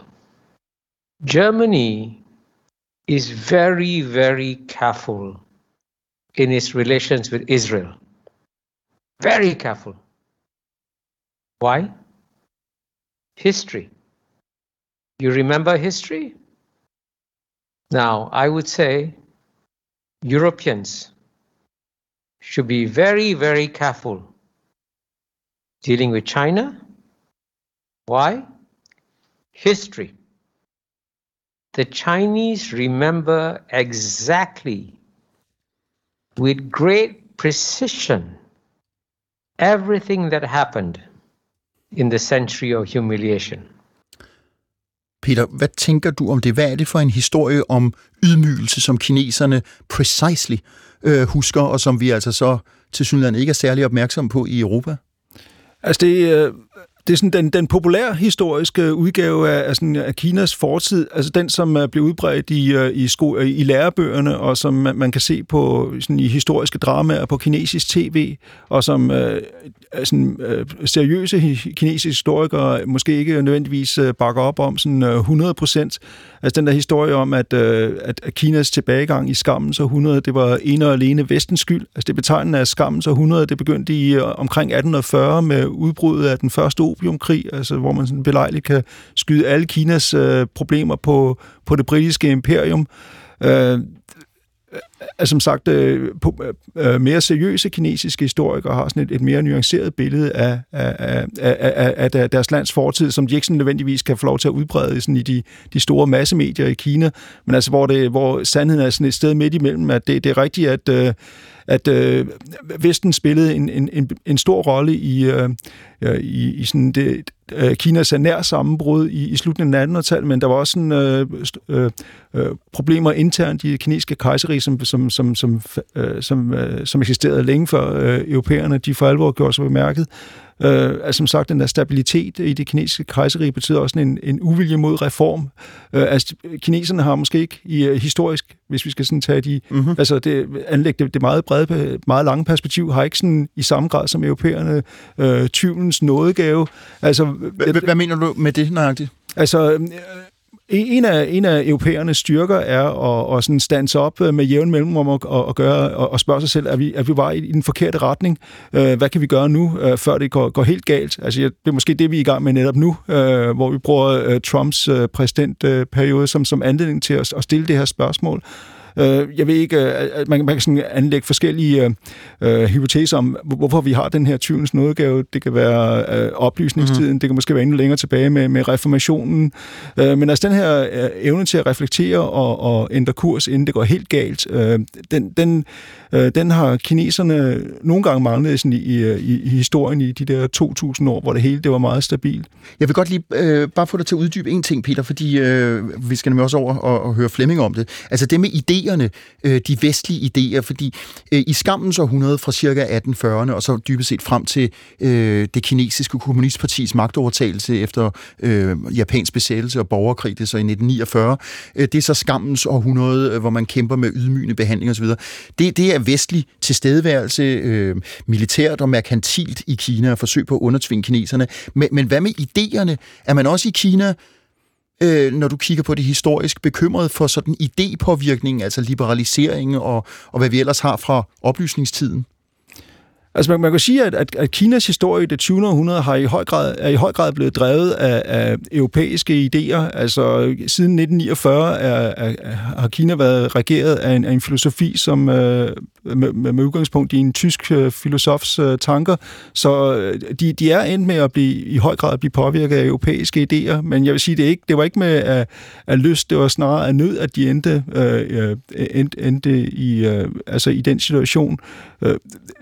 Germany is very, very careful in its relations with Israel. Very careful. Why? History. You remember history? Now, I would say Europeans should be very, very careful dealing with China. Why? History. The Chinese remember exactly, with great precision, everything that happened in the century of humiliation. Peter, hvad tænker du om det? Hvad er det for en historie om ydmygelse, som kineserne precisely øh, husker, og som vi altså så tilsyneladende ikke er særlig opmærksomme på i Europa? Altså det, øh, det er sådan den, den populære historiske udgave af, af, sådan, af Kinas fortid, altså den, som er blevet udbredt i, i, sko, i lærebøgerne, og som man, man kan se på sådan, i historiske dramaer på kinesisk tv, og som øh, sådan, øh, seriøse kinesiske historikere måske ikke nødvendigvis øh, bakker op om sådan øh, hundrede procent. Altså den der historie om, at, øh, at Kinas tilbagegang i skammens århundrede, det var ene og alene vestens skyld. Altså det betegnende af skammens århundrede, det begyndte i øh, omkring atten fyrre med udbruddet af den første opiumkrig, altså hvor man sådan belejligt kan skyde alle Kinas øh, problemer på, på det britiske imperium. Øh, Altså, som sagt, øh, på, øh, mere seriøse kinesiske historikere har sådan et, et mere nuanceret billede af, af, af, af, af deres lands fortid, som de ikke sådan nødvendigvis kan få lov til at udbrede sådan i de, de store massemedier i Kina, men altså hvor, det, hvor sandheden er sådan et sted midt imellem, at det, det er rigtigt, at, øh, at øh, Vesten spillede en, en, en stor rolle i, øh, i, i sådan det, øh, Kinas nær sammenbrud i, i slutningen af attenhundredetallet, men der var også sådan, øh, øh, øh, problemer internt i det kinesiske kejserige, som, som, som, som, øh, som, øh, som eksisterede længe før øh, europæerne, de for alvor gjorde sig bemærket. Øh, altså som sagt, den der stabilitet i det kinesiske kejserige betyder også en, en uvilje mod reform. Øh, altså kineserne har måske ikke i, uh, historisk, hvis vi skal sådan tage de, mm-hmm. altså det, anlægge det, det meget brede, meget lange perspektiv, har ikke sådan i samme grad som europæerne øh, tvivlens nådegave. Altså, hvad, hvad mener du med det nøjagtigt? Altså, øh, En af, en af europæernes styrker er at, at sådan stands op med jævn mellemrum og, og, gøre, og, og spørge sig selv, er vi, er vi bare i, i den forkerte retning? Uh, hvad kan vi gøre nu, uh, før det går, går helt galt? Altså, det er måske det, vi er i gang med netop nu, uh, hvor vi bruger uh, Trumps uh, præsidentperiode som, som anledning til at, at stille det her spørgsmål. Jeg ved ikke, at man, man kan sådan anlægge forskellige øh, hypoteser om, hvorfor vi har den her tvivlens nådegave. Det kan være øh, oplysningstiden, mm-hmm. det kan måske være endnu længere tilbage med, med reformationen. Øh, men altså den her øh, evne til at reflektere og, og ændre kurs, inden det går helt galt, øh, den, den, øh, den har kineserne nogle gange manglet sådan i, i, i historien i de der to tusind år, hvor det hele det var meget stabilt. Jeg vil godt lige øh, bare få dig til at uddybe en ting, Peter, fordi øh, vi skal nemlig også over og, og høre Flemming om det. Altså det med idé idéerne, øh, de vestlige idéer, fordi øh, i skammens århundrede fra cirka atten fyrrerne, og så dybest set frem til øh, det kinesiske kommunistpartis magtovertagelse efter øh, japansk besættelse og borgerkrig, det er så i nitten niogfyrre, øh, det er så skammens århundrede, øh, hvor man kæmper med ydmygende behandling osv. Det, det er vestlig tilstedeværelse, øh, militært og merkantilt i Kina, og forsøg på at undertvinge kineserne. Men, men hvad med idéerne? Er man også i Kina, øh, når du kigger på det historisk, bekymret for sådan idépåvirkning, altså liberalisering og, og hvad vi ellers har fra oplysningstiden? Altså man, man kan sige, at, at, at Kinas historie i det tyvende århundrede har i høj grad, er i høj grad blevet drevet af, af europæiske idéer. Altså siden nitten niogfyrre er, er, har Kina været regeret af en, af en filosofi, som øh, med, med udgangspunkt i en tysk øh, filosofs øh, tanker. Så de, de er endt med at blive i høj grad at blive påvirket af europæiske idéer. Men jeg vil sige, det, ikke, det var ikke med af, af lyst, det var snarere af nød, at de endte, øh, endte, endte i, øh, altså i den situation. Øh,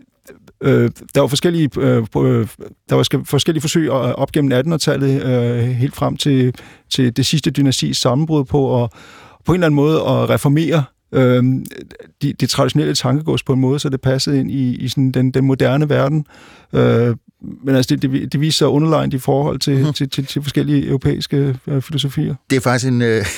Øh, der var forskellige øh, der var forskellige forsøg op gennem attenhundredetallet øh, helt frem til til det sidste dynastis sammenbrud på at på en eller anden måde at reformere øh, de, de traditionelle tankegods på en måde, så det passede ind i, i sådan den, den moderne verden. Øh, men altså det, det, det viser sig underlegnet i forhold til, mm-hmm. til, til, til forskellige europæiske øh, filosofier. Det er faktisk en, øh,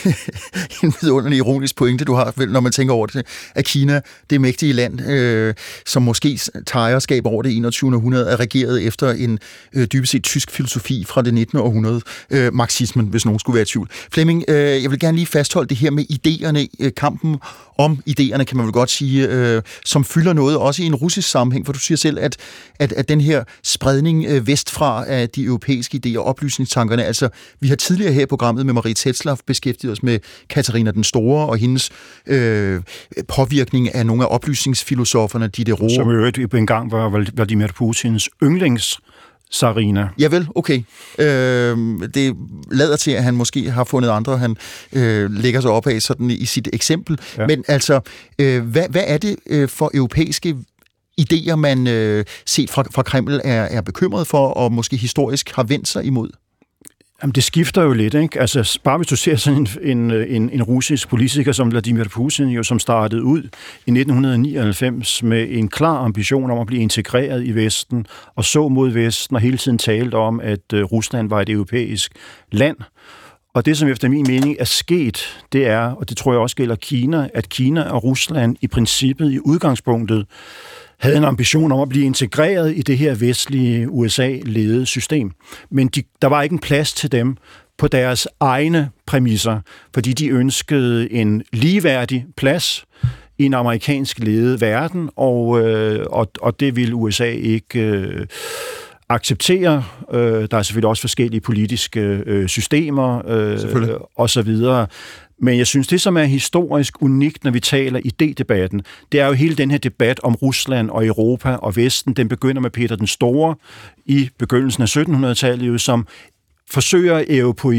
en vidunderlig ironisk pointe, du har, når man tænker over det, at Kina, det mægtige land, øh, som måske tager ejerskab over det enogtyvende århundrede, er regeret efter en øh, dybest set tysk filosofi fra det nittende århundrede, øh, marxismen, hvis nogen skulle være i tvivl. Flemming, øh, jeg vil gerne lige fastholde det her med idéerne, øh, kampen om idéerne, kan man vel godt sige, øh, som fylder noget, også i en russisk sammenhæng, for du siger selv, at, at, at den her spredning øh, vestfra af de europæiske idéer og oplysningstankerne, altså vi har tidligere her i programmet med Marie Tetzlaff beskæftiget os med Katarina den Store og hendes øh, påvirkning af nogle af oplysningsfilosoferne, Diderot. Som i øvrigt på en gang var Vladimir Putins yndlings Tsarina. Ja vel, okay. Øh, det lader til, at han måske har fundet andre, han øh, lægger sig op af sådan i sit eksempel. Ja. Men altså, øh, hvad, hvad er det øh, for europæiske idéer, man øh, set fra, fra Kreml er, er bekymret for, og måske historisk har vendt sig imod? Jamen, det skifter jo lidt, ikke? Altså, bare hvis du ser sådan en, en, en, en russisk politiker som Vladimir Putin, jo, som startede ud i nitten nioghalvfems med en klar ambition om at blive integreret i Vesten, og så mod Vesten, og hele tiden talte om, at uh, Rusland var et europæisk land. Og det, som efter min mening er sket, det er, og det tror jeg også gælder Kina, at Kina og Rusland i princippet, i udgangspunktet, havde en ambition om at blive integreret i det her vestlige U S A-ledede system. Men de, der var ikke en plads til dem på deres egne præmisser, fordi de ønskede en ligeværdig plads i en amerikansk ledet verden, og, øh, og, og det ville U S A ikke øh, acceptere. Øh, der er selvfølgelig også forskellige politiske øh, systemer øh, og så videre. Men jeg synes, det som er historisk unikt, når vi taler idédebatten, det er jo hele den her debat om Rusland og Europa og Vesten. Den begynder med Peter den Store i begyndelsen af syttenhundredetallet, som forsøger at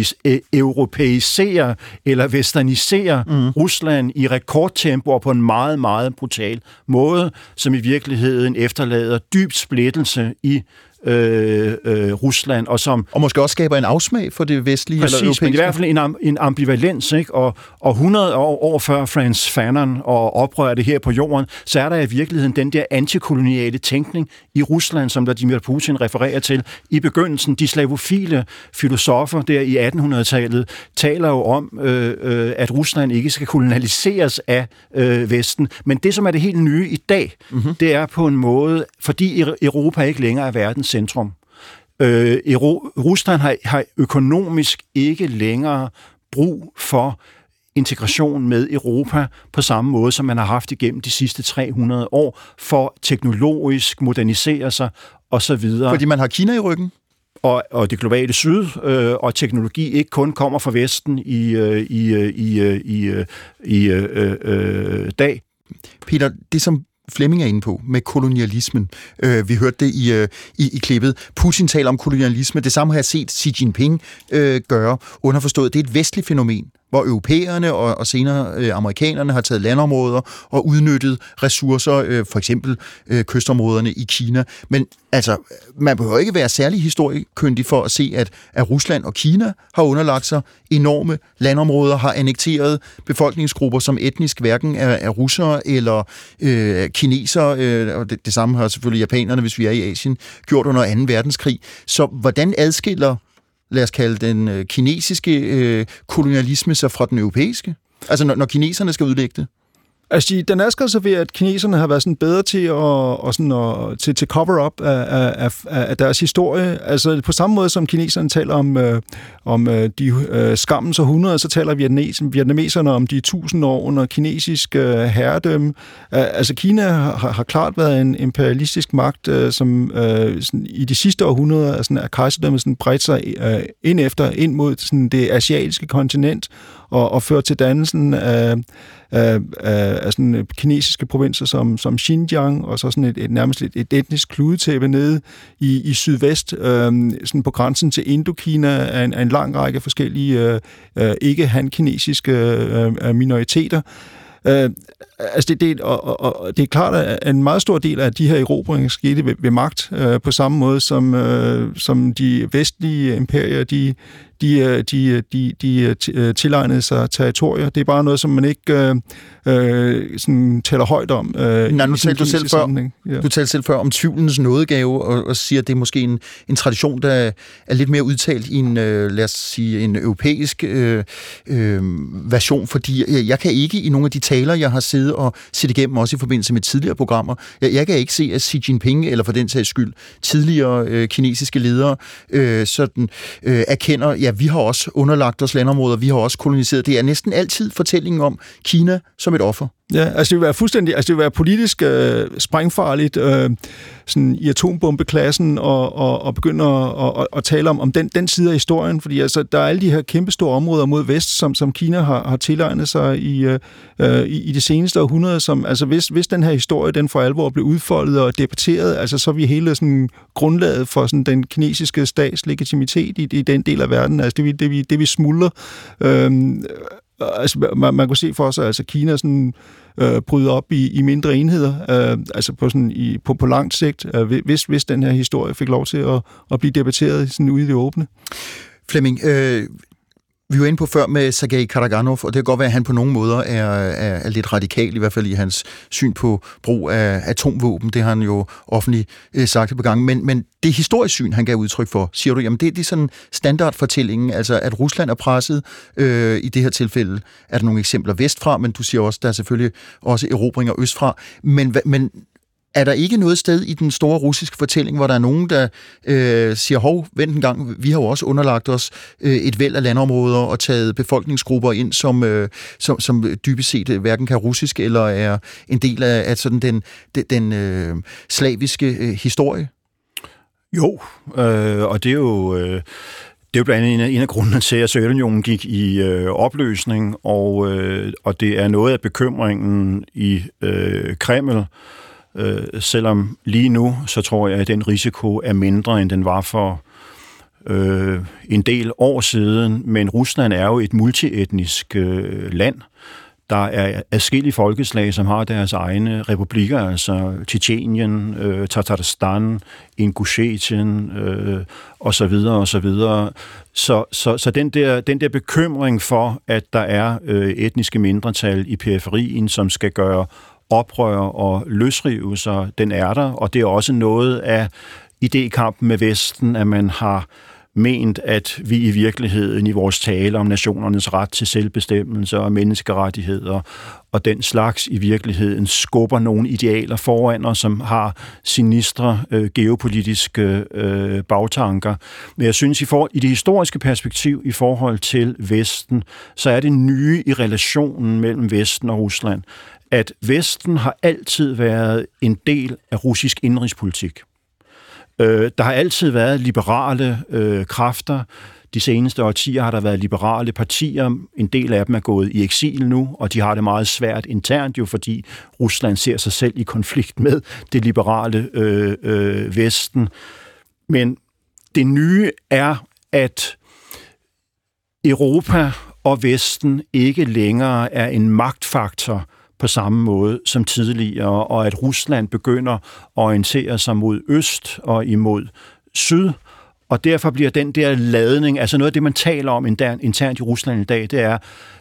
europæisere eller westernisere mm. Rusland i rekordtempo og på en meget, meget brutal måde, som i virkeligheden efterlader dyb splittelse i Øh, øh, Rusland, og som... Og måske også skaber en afsmag for det vestlige præcis, eller europæiske. Men i hvert fald en, en ambivalens, ikke? Og, og hundrede år, år før Frantz Fanon og oprørte her på jorden, så er der i virkeligheden den der antikoloniale tænkning i Rusland, som Vladimir Putin refererer til. I begyndelsen, de slavofile filosofer der i attenhundredetallet taler jo om, øh, øh, at Rusland ikke skal kolonialiseres af øh, Vesten. Men det, som er det helt nye i dag, mm-hmm. det er på en måde, fordi Europa ikke længere er verdens centrum. Øh, Rusland har, har økonomisk ikke længere brug for integration med Europa på samme måde, som man har haft igennem de sidste tre hundrede år, for teknologisk modernisere sig osv. Fordi man har Kina i ryggen? Og, og det globale syd, øh, og teknologi ikke kun kommer fra Vesten i, øh, i, øh, i, øh, i, øh, i øh, øh, dag. Peter, det som Flemming er inde på med kolonialismen. Øh, vi hørte det i, øh, i, i klippet. Putin taler om kolonialisme. Det samme har jeg set Xi Jinping øh, gøre. Underforstået, det er et vestligt fænomen. hvor europæerne og, og senere øh, amerikanerne har taget landområder og udnyttet ressourcer, øh, for eksempel øh, kystområderne i Kina. Men altså, man behøver ikke være særlig historiekyndig for at se, at, at Rusland og Kina har underlagt sig enorme landområder, har annekteret befolkningsgrupper, som etnisk hverken er, er russere eller øh, kinesere, øh, og det, det samme har selvfølgelig japanerne, hvis vi er i Asien, gjort under anden verdenskrig. Så hvordan adskiller, lad os kalde den øh, kinesiske øh, kolonialisme sig fra den europæiske? Altså når, når kineserne skal udlægge det? Altså, den adskiller sig ved, at kineserne har været sådan bedre til at, og sådan at, til, til cover-up af, af, af deres historie. Altså, på samme måde som kineserne taler om, øh, om de øh, skammens århundreder, så taler vietnames, vietnameserne om de tusind år under kinesisk øh, herredømme. Altså, Kina har, har klart været en imperialistisk magt, øh, som øh, sådan, i de sidste århundreder sådan, er kejserdømmet sådan, bredt sig øh, ind efter, ind mod sådan, det asiatiske kontinent, og, og ført til dannelsen af af, af, af sådan kinesiske provinser som, som Xinjiang, og så sådan et, et nærmest et, et etnisk kludetæppe nede i, i sydvest, øh, sådan på grænsen til Indokina, af en, af en lang række forskellige øh, ikke-han-kinesiske øh, minoriteter. Øh, altså det, det, og, og det er klart, at en meget stor del af de her erobringer skete ved, ved magt, øh, på samme måde som, øh, som de vestlige imperier, de De, de, de, de tilegnede sig territorier. Det er bare noget, som man ikke øh, øh, sådan taler højt om. Øh, Nej, nu talte du selv før, ja. Du talte selv før om tvivlens nådegave, og, og siger, at det er måske en, en tradition, der er lidt mere udtalt i en, øh, lad os sige, en europæisk øh, øh, version, fordi jeg, jeg kan ikke i nogle af de taler, jeg har siddet og set igennem, også i forbindelse med tidligere programmer, jeg, jeg kan ikke se, at Xi Jinping, eller for den sags skyld, tidligere øh, kinesiske ledere, øh, sådan øh, erkender, ja, vi har også underlagt os landområder, vi har også koloniseret. Det er næsten altid fortællingen om Kina som et offer. Ja, altså det vil være fuldstændig, altså det vil være politisk øh, sprængfarligt øh, sådan i atombombeklassen og, og, og begynde at, at, at tale om, om den, den side af historien, fordi altså, der er alle de her kæmpe store områder mod vest, som, som Kina har, har tilegnet sig i, øh, i, i det seneste århundrede, som altså hvis, hvis den her historie, den for alvor blev udfoldet og debatteret, altså så er vi hele sådan grundlaget for sådan den kinesiske stats legitimitet i, i den del af verden, altså det vi, det vi, det vi smuldrer. Øh, Altså, man, man kunne se for sig, at altså Kina sådan, øh, bryder op i, i mindre enheder, øh, altså på, sådan, i, på, på langt sigt, øh, hvis, hvis den her historie fik lov til at, at blive debatteret sådan ude i det åbne. Flemming, øh, vi var inde på før med Sergej Karaganov, og det kan godt være, at han på nogle måder er, er, er lidt radikal, i hvert fald i hans syn på brug af atomvåben. Det har han jo offentligt øh, sagt på gang. Men, men det historisk syn, han gav udtryk for, siger du, jamen det, det er sådan standardfortællingen, altså at Rusland er presset. Øh, I det her tilfælde er der nogle eksempler vestfra, men du siger også, der er selvfølgelig også erobringer østfra. Men, men er der ikke noget sted i den store russiske fortælling, hvor der er nogen, der øh, siger, hov, vent en gang, vi har jo også underlagt os øh, et væld af landområder og taget befolkningsgrupper ind, som, øh, som, som dybest set hverken kan russisk eller er en del af, af sådan den, den, den øh, slaviske øh, historie? Jo, øh, og det er jo... Øh Det er jo blandt andet en af grundene til, at Sovjetunionen gik i øh, opløsning, og, øh, og det er noget af bekymringen i øh, Kreml, øh, selvom lige nu, så tror jeg, at den risiko er mindre, end den var for øh, en del år siden. Men Rusland er jo et multietnisk øh, land. Der er adskillige folkeslag, som har deres egne republikker, altså Tjetjenien, øh, Tatarstan, Ingusjetien øh, og så videre og så videre. Så, så, så den, der, den der bekymring for, at der er øh, etniske mindretal i periferien, som skal gøre oprør og løsrive sig, den er der, og det er også noget af idékampen med Vesten, at man har ment, at vi i virkeligheden i vores tale om nationernes ret til selvbestemmelse og menneskerettigheder og den slags i virkeligheden skubber nogle idealer foran os, som har sinistre øh, geopolitiske øh, bagtanker. Men jeg synes, i, for, i det historiske perspektiv i forhold til Vesten, så er det nye i relationen mellem Vesten og Rusland, at Vesten har altid været en del af russisk indenrigspolitik. Øh, der har altid været liberale øh, kræfter. De seneste årtier har der været liberale partier. En del af dem er gået i eksil nu, og de har det meget svært internt, jo fordi Rusland ser sig selv i konflikt med det liberale øh, øh, Vesten. Men det nye er, at Europa og Vesten ikke længere er en magtfaktor på samme måde som tidligere, og at Rusland begynder at orientere sig mod øst og imod syd, og derfor bliver den der ladning, altså noget af det, man taler om internt i Rusland i dag, det er,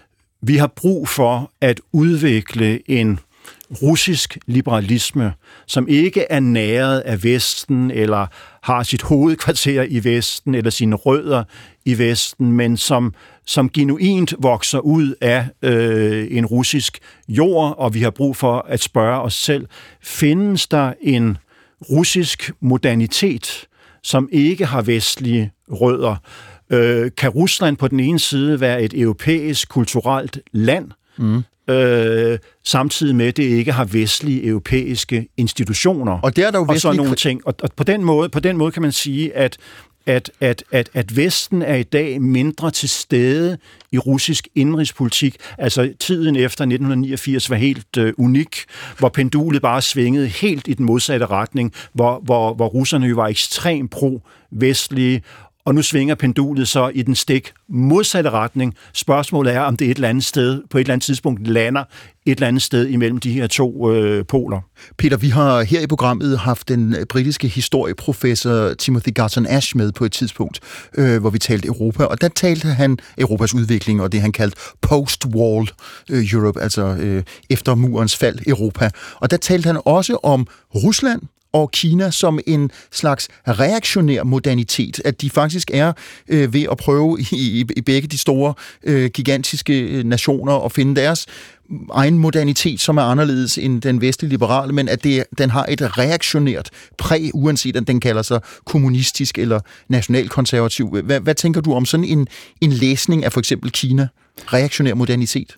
vi har brug for at udvikle en russisk liberalisme, som ikke er næret af Vesten, eller har sit hovedkvarter i Vesten, eller sine rødder i Vesten, men som, som genuint vokser ud af øh, en russisk jord, og vi har brug for at spørge os selv, findes der en russisk modernitet, som ikke har vestlige rødder? Øh, kan Rusland på den ene side være et europæisk kulturelt land, mm. Øh, samtidig med, at det ikke har vestlige europæiske institutioner og, der er der jo og sådan nogle ting. Og, og på, den måde, på den måde kan man sige, at, at, at, at, at Vesten er i dag mindre til stede i russisk indrigspolitik. Altså tiden efter nitten niogfirs var helt øh, unik, hvor pendulet bare svingede helt i den modsatte retning, hvor, hvor, hvor russerne jo var ekstremt pro-vestlige, og nu svinger pendulet så i den stik modsatte retning. Spørgsmålet er, om det et eller andet sted, på et eller andet tidspunkt lander et eller andet sted imellem de her to øh, poler. Peter, vi har her i programmet haft den britiske historieprofessor Timothy Garton Ash med på et tidspunkt, øh, hvor vi talte Europa, og der talte han Europas udvikling og det, han kaldte post-wall øh, Europe, altså øh, efter murens fald Europa. Og der talte han også om Rusland og Kina som en slags reaktionær modernitet, at de faktisk er øh, ved at prøve i, i, i begge de store, øh, gigantiske nationer at finde deres egen modernitet, som er anderledes end den vestlige liberale, men at det, den har et reaktionært præg, uanset at den kalder sig kommunistisk eller nationalkonservativ. Hvad, hvad tænker du om sådan en, en læsning af for eksempel Kina? Reaktionær modernitet?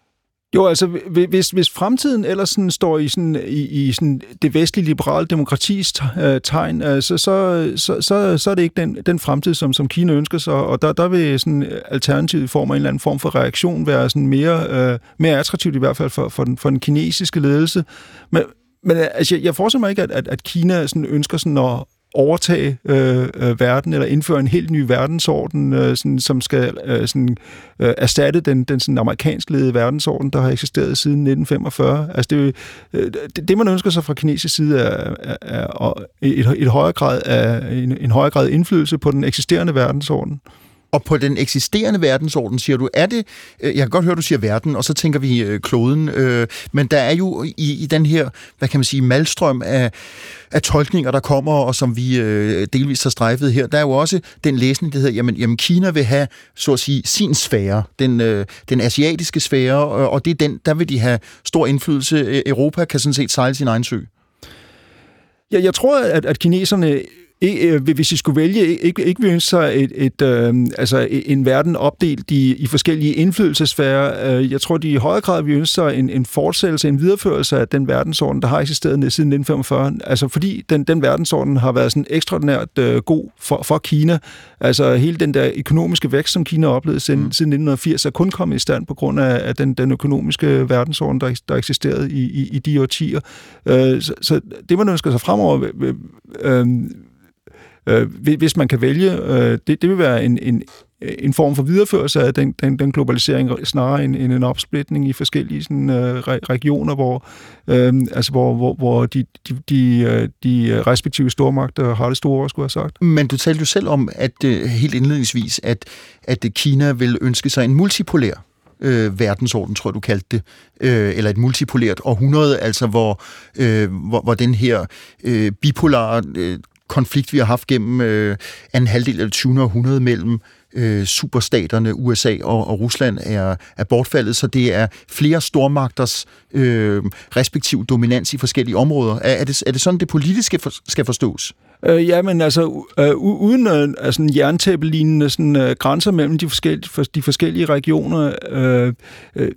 Jo, altså, hvis, hvis fremtiden ellers sådan står i, sådan, i, i sådan det vestlige liberale demokratis tegn, så, så, så, så, så er det ikke den, den fremtid, som, som Kina ønsker sig, og der, der vil sådan alternativ form af en eller anden form for reaktion være sådan mere, øh, mere attraktivt i hvert fald for, for, den, for den kinesiske ledelse. Men, men altså, jeg forestiller mig ikke, at, at, at Kina sådan ønsker sådan at overtage øh, øh, verden, eller indføre en helt ny verdensorden, øh, sådan, som skal øh, sådan, øh, erstatte den, den sådan, amerikansk ledede verdensorden, der har eksisteret siden nitten femogfyrre. Altså det, øh, det, det man ønsker sig fra kinesisk side, er, er, er et, et højere grad af, en, en højere grad indflydelse på den eksisterende verdensorden. Og på den eksisterende verdensorden, siger du, er det, jeg kan godt høre, du siger verden, og så tænker vi øh, kloden, øh, men der er jo i, i den her, hvad kan man sige, malstrøm af, af tolkninger, der kommer, og som vi øh, delvis har strejfet her, der er jo også den læsning, der hedder, jamen, jamen Kina vil have, så at sige, sin sfære, den, øh, den asiatiske sfære, og, og det er den, der vil de have stor indflydelse. Europa kan sådan set sejle sin egen sø. Ja, jeg tror, at, at kineserne, hvis de skulle vælge, ikke, ikke vil ønske sig et, et, øh, altså en verden opdelt i, i forskellige indflydelsesfærer. Jeg tror, de i højere grad vil ønske sig en, en fortsættelse, en videreførelse af den verdensorden, der har eksisteret siden nitten femogfyrre. Altså fordi den, den verdensorden har været sådan ekstraordinært øh, god for, for Kina. Altså hele den der økonomiske vækst, som Kina har oplevet siden, mm. siden nitten firs, er kun kommet i stand på grund af, af den, den økonomiske verdensorden, der, der eksisterede i, i, i de årtier. Øh, så, så det, man ønsker sig fremover, øh, øh, hvis man kan vælge, det, det vil være en, en, en form for videreførelse af den, den, den globalisering, snarere end, end en opsplitning i forskellige sådan, regioner, hvor, øh, altså, hvor, hvor, hvor de, de, de, de respektive stormagter har det store, skulle jeg have sagt. Men du talte jo selv om, at helt indledningsvis, at, at Kina vil ønske sig en multipolær Øh, verdensorden, tror jeg, du kaldte det, øh, eller et multipolært århundrede, altså hvor, øh, hvor, hvor den her øh, bipolare øh, konflikt, vi har haft gennem øh, anden halvdel af det tyvende århundrede mellem øh, superstaterne U S A og, og Rusland er, er bortfaldet, så det er flere stormagters øh, respektiv dominans i forskellige områder. Er, er, det, er det sådan, det politiske for, skal forstås? Øh, ja, men altså, øh, uden øh, altså, jerntæppelignende sådan, øh, grænser mellem de forskellige, for, de forskellige regioner. Øh, øh,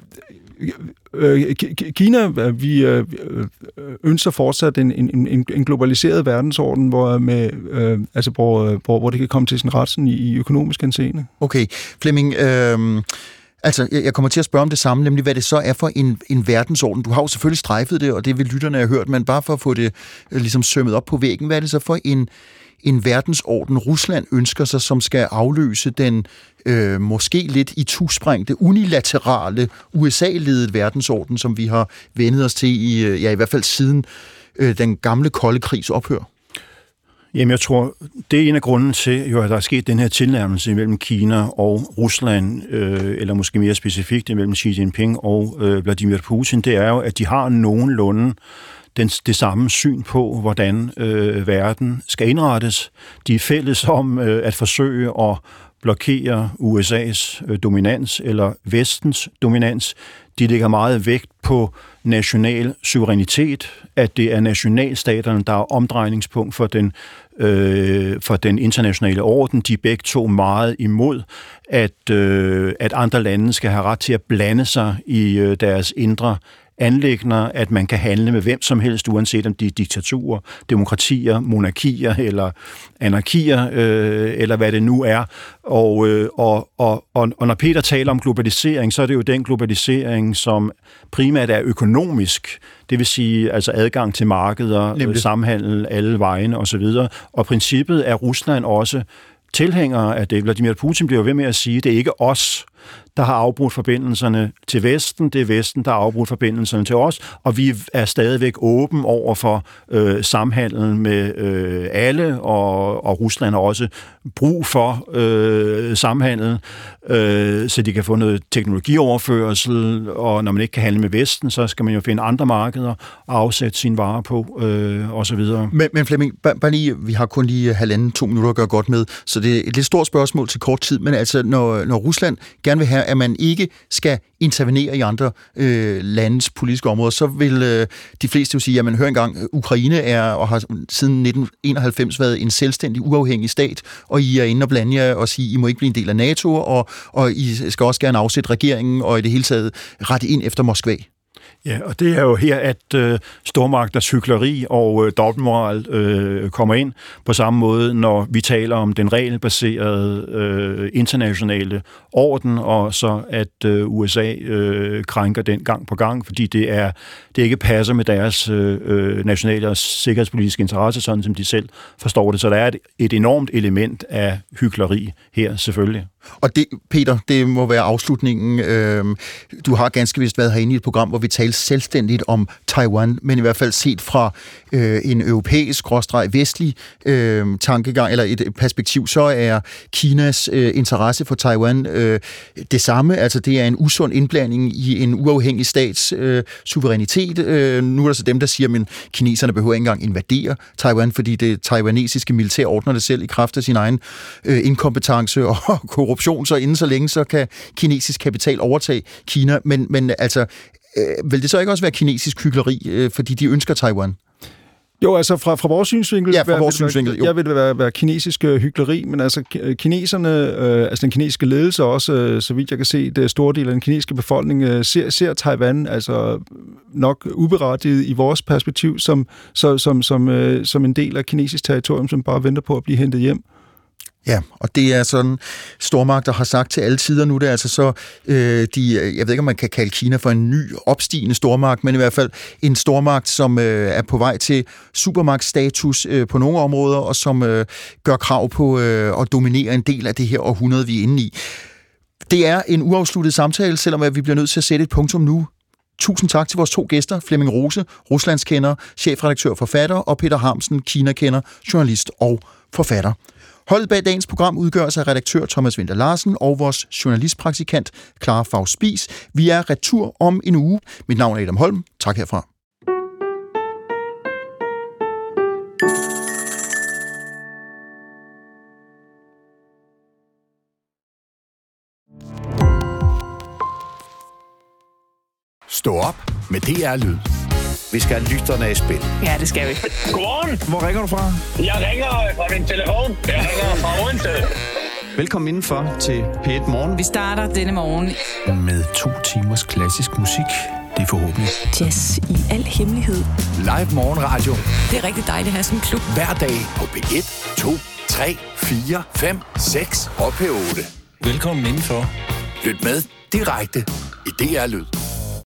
øh, Kina, vi øh, ønsker fortsat en, en, en, en globaliseret verdensorden, hvor, med, øh, altså, hvor, hvor, hvor det kan komme til sin ret sådan, i, i økonomisk henseende. Okay, Flemming, øh, Altså, jeg kommer til at spørge om det samme, nemlig hvad det så er for en, en verdensorden. Du har jo selvfølgelig strejfet det, og det vil lytterne have hørt, men bare for at få det ligesom sømmet op på væggen, hvad er det så for en, en verdensorden, Rusland ønsker sig, som skal afløse den øh, måske lidt i tusprængte, unilaterale, U S A-ledede verdensorden, som vi har vendet os til i, ja, i hvert fald siden øh, den gamle kolde krigs ophør? Jamen, jeg tror, det er en af grunden til, jo, at der er sket den her tilnærmelse mellem Kina og Rusland, øh, eller måske mere specifikt mellem Xi Jinping og øh, Vladimir Putin, det er jo, at de har nogenlunde den, det samme syn på, hvordan øh, verden skal indrettes. De er fælles om øh, at forsøge at blokere U S A's øh, dominans, eller vestens dominans. De lægger meget vægt på national suverænitet, at det er nationalstaterne, der er omdrejningspunkt for den, øh, for den internationale orden. De er begge to meget imod, at, øh, at andre lande skal have ret til at blande sig i øh, deres indre anliggender, at man kan handle med hvem som helst, uanset om de er diktaturer, demokratier, monarkier eller anarkier, øh, eller hvad det nu er. Og, øh, og, og, og når Peter taler om globalisering, så er det jo den globalisering, som primært er økonomisk, det vil sige altså adgang til markeder, Nemlig. samhandel, alle vegne osv. Og princippet er Rusland også tilhængere af det. Vladimir Putin bliver ved med at sige, at det er ikke os, der har afbrudt forbindelserne til Vesten, det er Vesten, der har afbrudt forbindelserne til os, og vi er stadigvæk åben over for øh, samhandel med øh, alle, og, og Rusland har også brug for øh, samhandel, øh, så de kan få noget teknologioverførsel, og når man ikke kan handle med Vesten, så skal man jo finde andre markeder og afsætte sine varer på, øh, og så videre. Men, men Flemming, bare, bare lige, vi har kun lige halvanden, to minutter at gøre godt med, så det er et lidt stort spørgsmål til kort tid, men altså, når, når Rusland gerne vil have, at man ikke skal intervenere i andre øh, landes politiske områder, så vil øh, de fleste jo sige, at man hører engang, Ukraine er og har siden nitten enoghalvfems været en selvstændig, uafhængig stat, og I er inde og blande jer og sige, I må ikke blive en del af NATO, og, og I skal også gerne afsætte regeringen, og i det hele taget rette ind efter Moskva. Ja, og det er jo her, at øh, stormagters hykleri og øh, dobbeltmoral øh, kommer ind på samme måde, når vi taler om den regelbaserede øh, internationale orden, og så at øh, U S A øh, krænker den gang på gang, fordi det er det ikke passer med deres øh, nationale og sikkerhedspolitiske interesser, sådan som de selv forstår det. Så der er et, et enormt element af hykleri her, selvfølgelig. Og det, Peter, det må være afslutningen. Du har ganske vist været herinde i et program, hvor vi talte selvstændigt om Taiwan, men i hvert fald set fra en europæisk, vestlig tankegang, eller et perspektiv, så er Kinas interesse for Taiwan det samme. Altså, det er en usund indblanding i en uafhængig stats suverænitet. Nu er der så dem, der siger, at kineserne behøver ikke engang invadere Taiwan, fordi det taiwanesiske militær ordner det selv i kraft af sin egen inkompetence og korruption, så inden så længe, så kan kinesisk kapital overtage Kina. Men, men altså, øh, vil det så ikke også være kinesisk hykleri, øh, fordi de ønsker Taiwan? Jo, altså fra, fra vores synsvinkel, ja, fra være, vores synsvinkel jeg vil være, være kinesisk hykleri, men altså kineserne, øh, altså den kinesiske ledelse også, øh, så vidt jeg kan se, det store del af den kinesiske befolkning øh, ser, ser Taiwan altså nok uberettiget i vores perspektiv som, så, som, som, øh, som en del af kinesisk territorium, som bare venter på at blive hentet hjem. Ja, og det er sådan, stormagter har sagt til alle tider nu, det er altså så, øh, de, jeg ved ikke, om man kan kalde Kina for en ny, opstigende stormagt, men i hvert fald en stormagt, som øh, er på vej til supermagtstatus øh, på nogle områder, og som øh, gør krav på øh, at dominere en del af det her århundrede, vi er inde i. Det er en uafsluttet samtale, selvom vi bliver nødt til at sætte et punktum nu. Tusind tak til vores to gæster, Flemming Rose, Ruslandskender, chefredaktør, forfatter, og Peter Hamsen, Kina-kender, journalist og forfatter. Holdet bag dagens program udgøres af redaktør Thomas Winter Larsen og vores journalistpraktikant Clara Faust Spies. Vi er retur om en uge. Mit navn er Adam Holm. Tak herfra. Stå op med D R Lyd. Vi skal have lytterne i spil. Ja, det skal vi. Godmorgen. Hvor ringer du fra? Jeg ringer fra min telefon. Jeg ringer fra Odense. Velkommen indenfor til P et Morgen. Vi starter denne morgen med to timers klassisk musik. Det er forhåbentlig jazz i al hemmelighed. Live morgenradio. Det er rigtig dejligt at have sådan en klub. Hver dag på P et, to, tre, fire, fem, seks og P otte. Velkommen indenfor. Lyt med direkte i D R Lyd.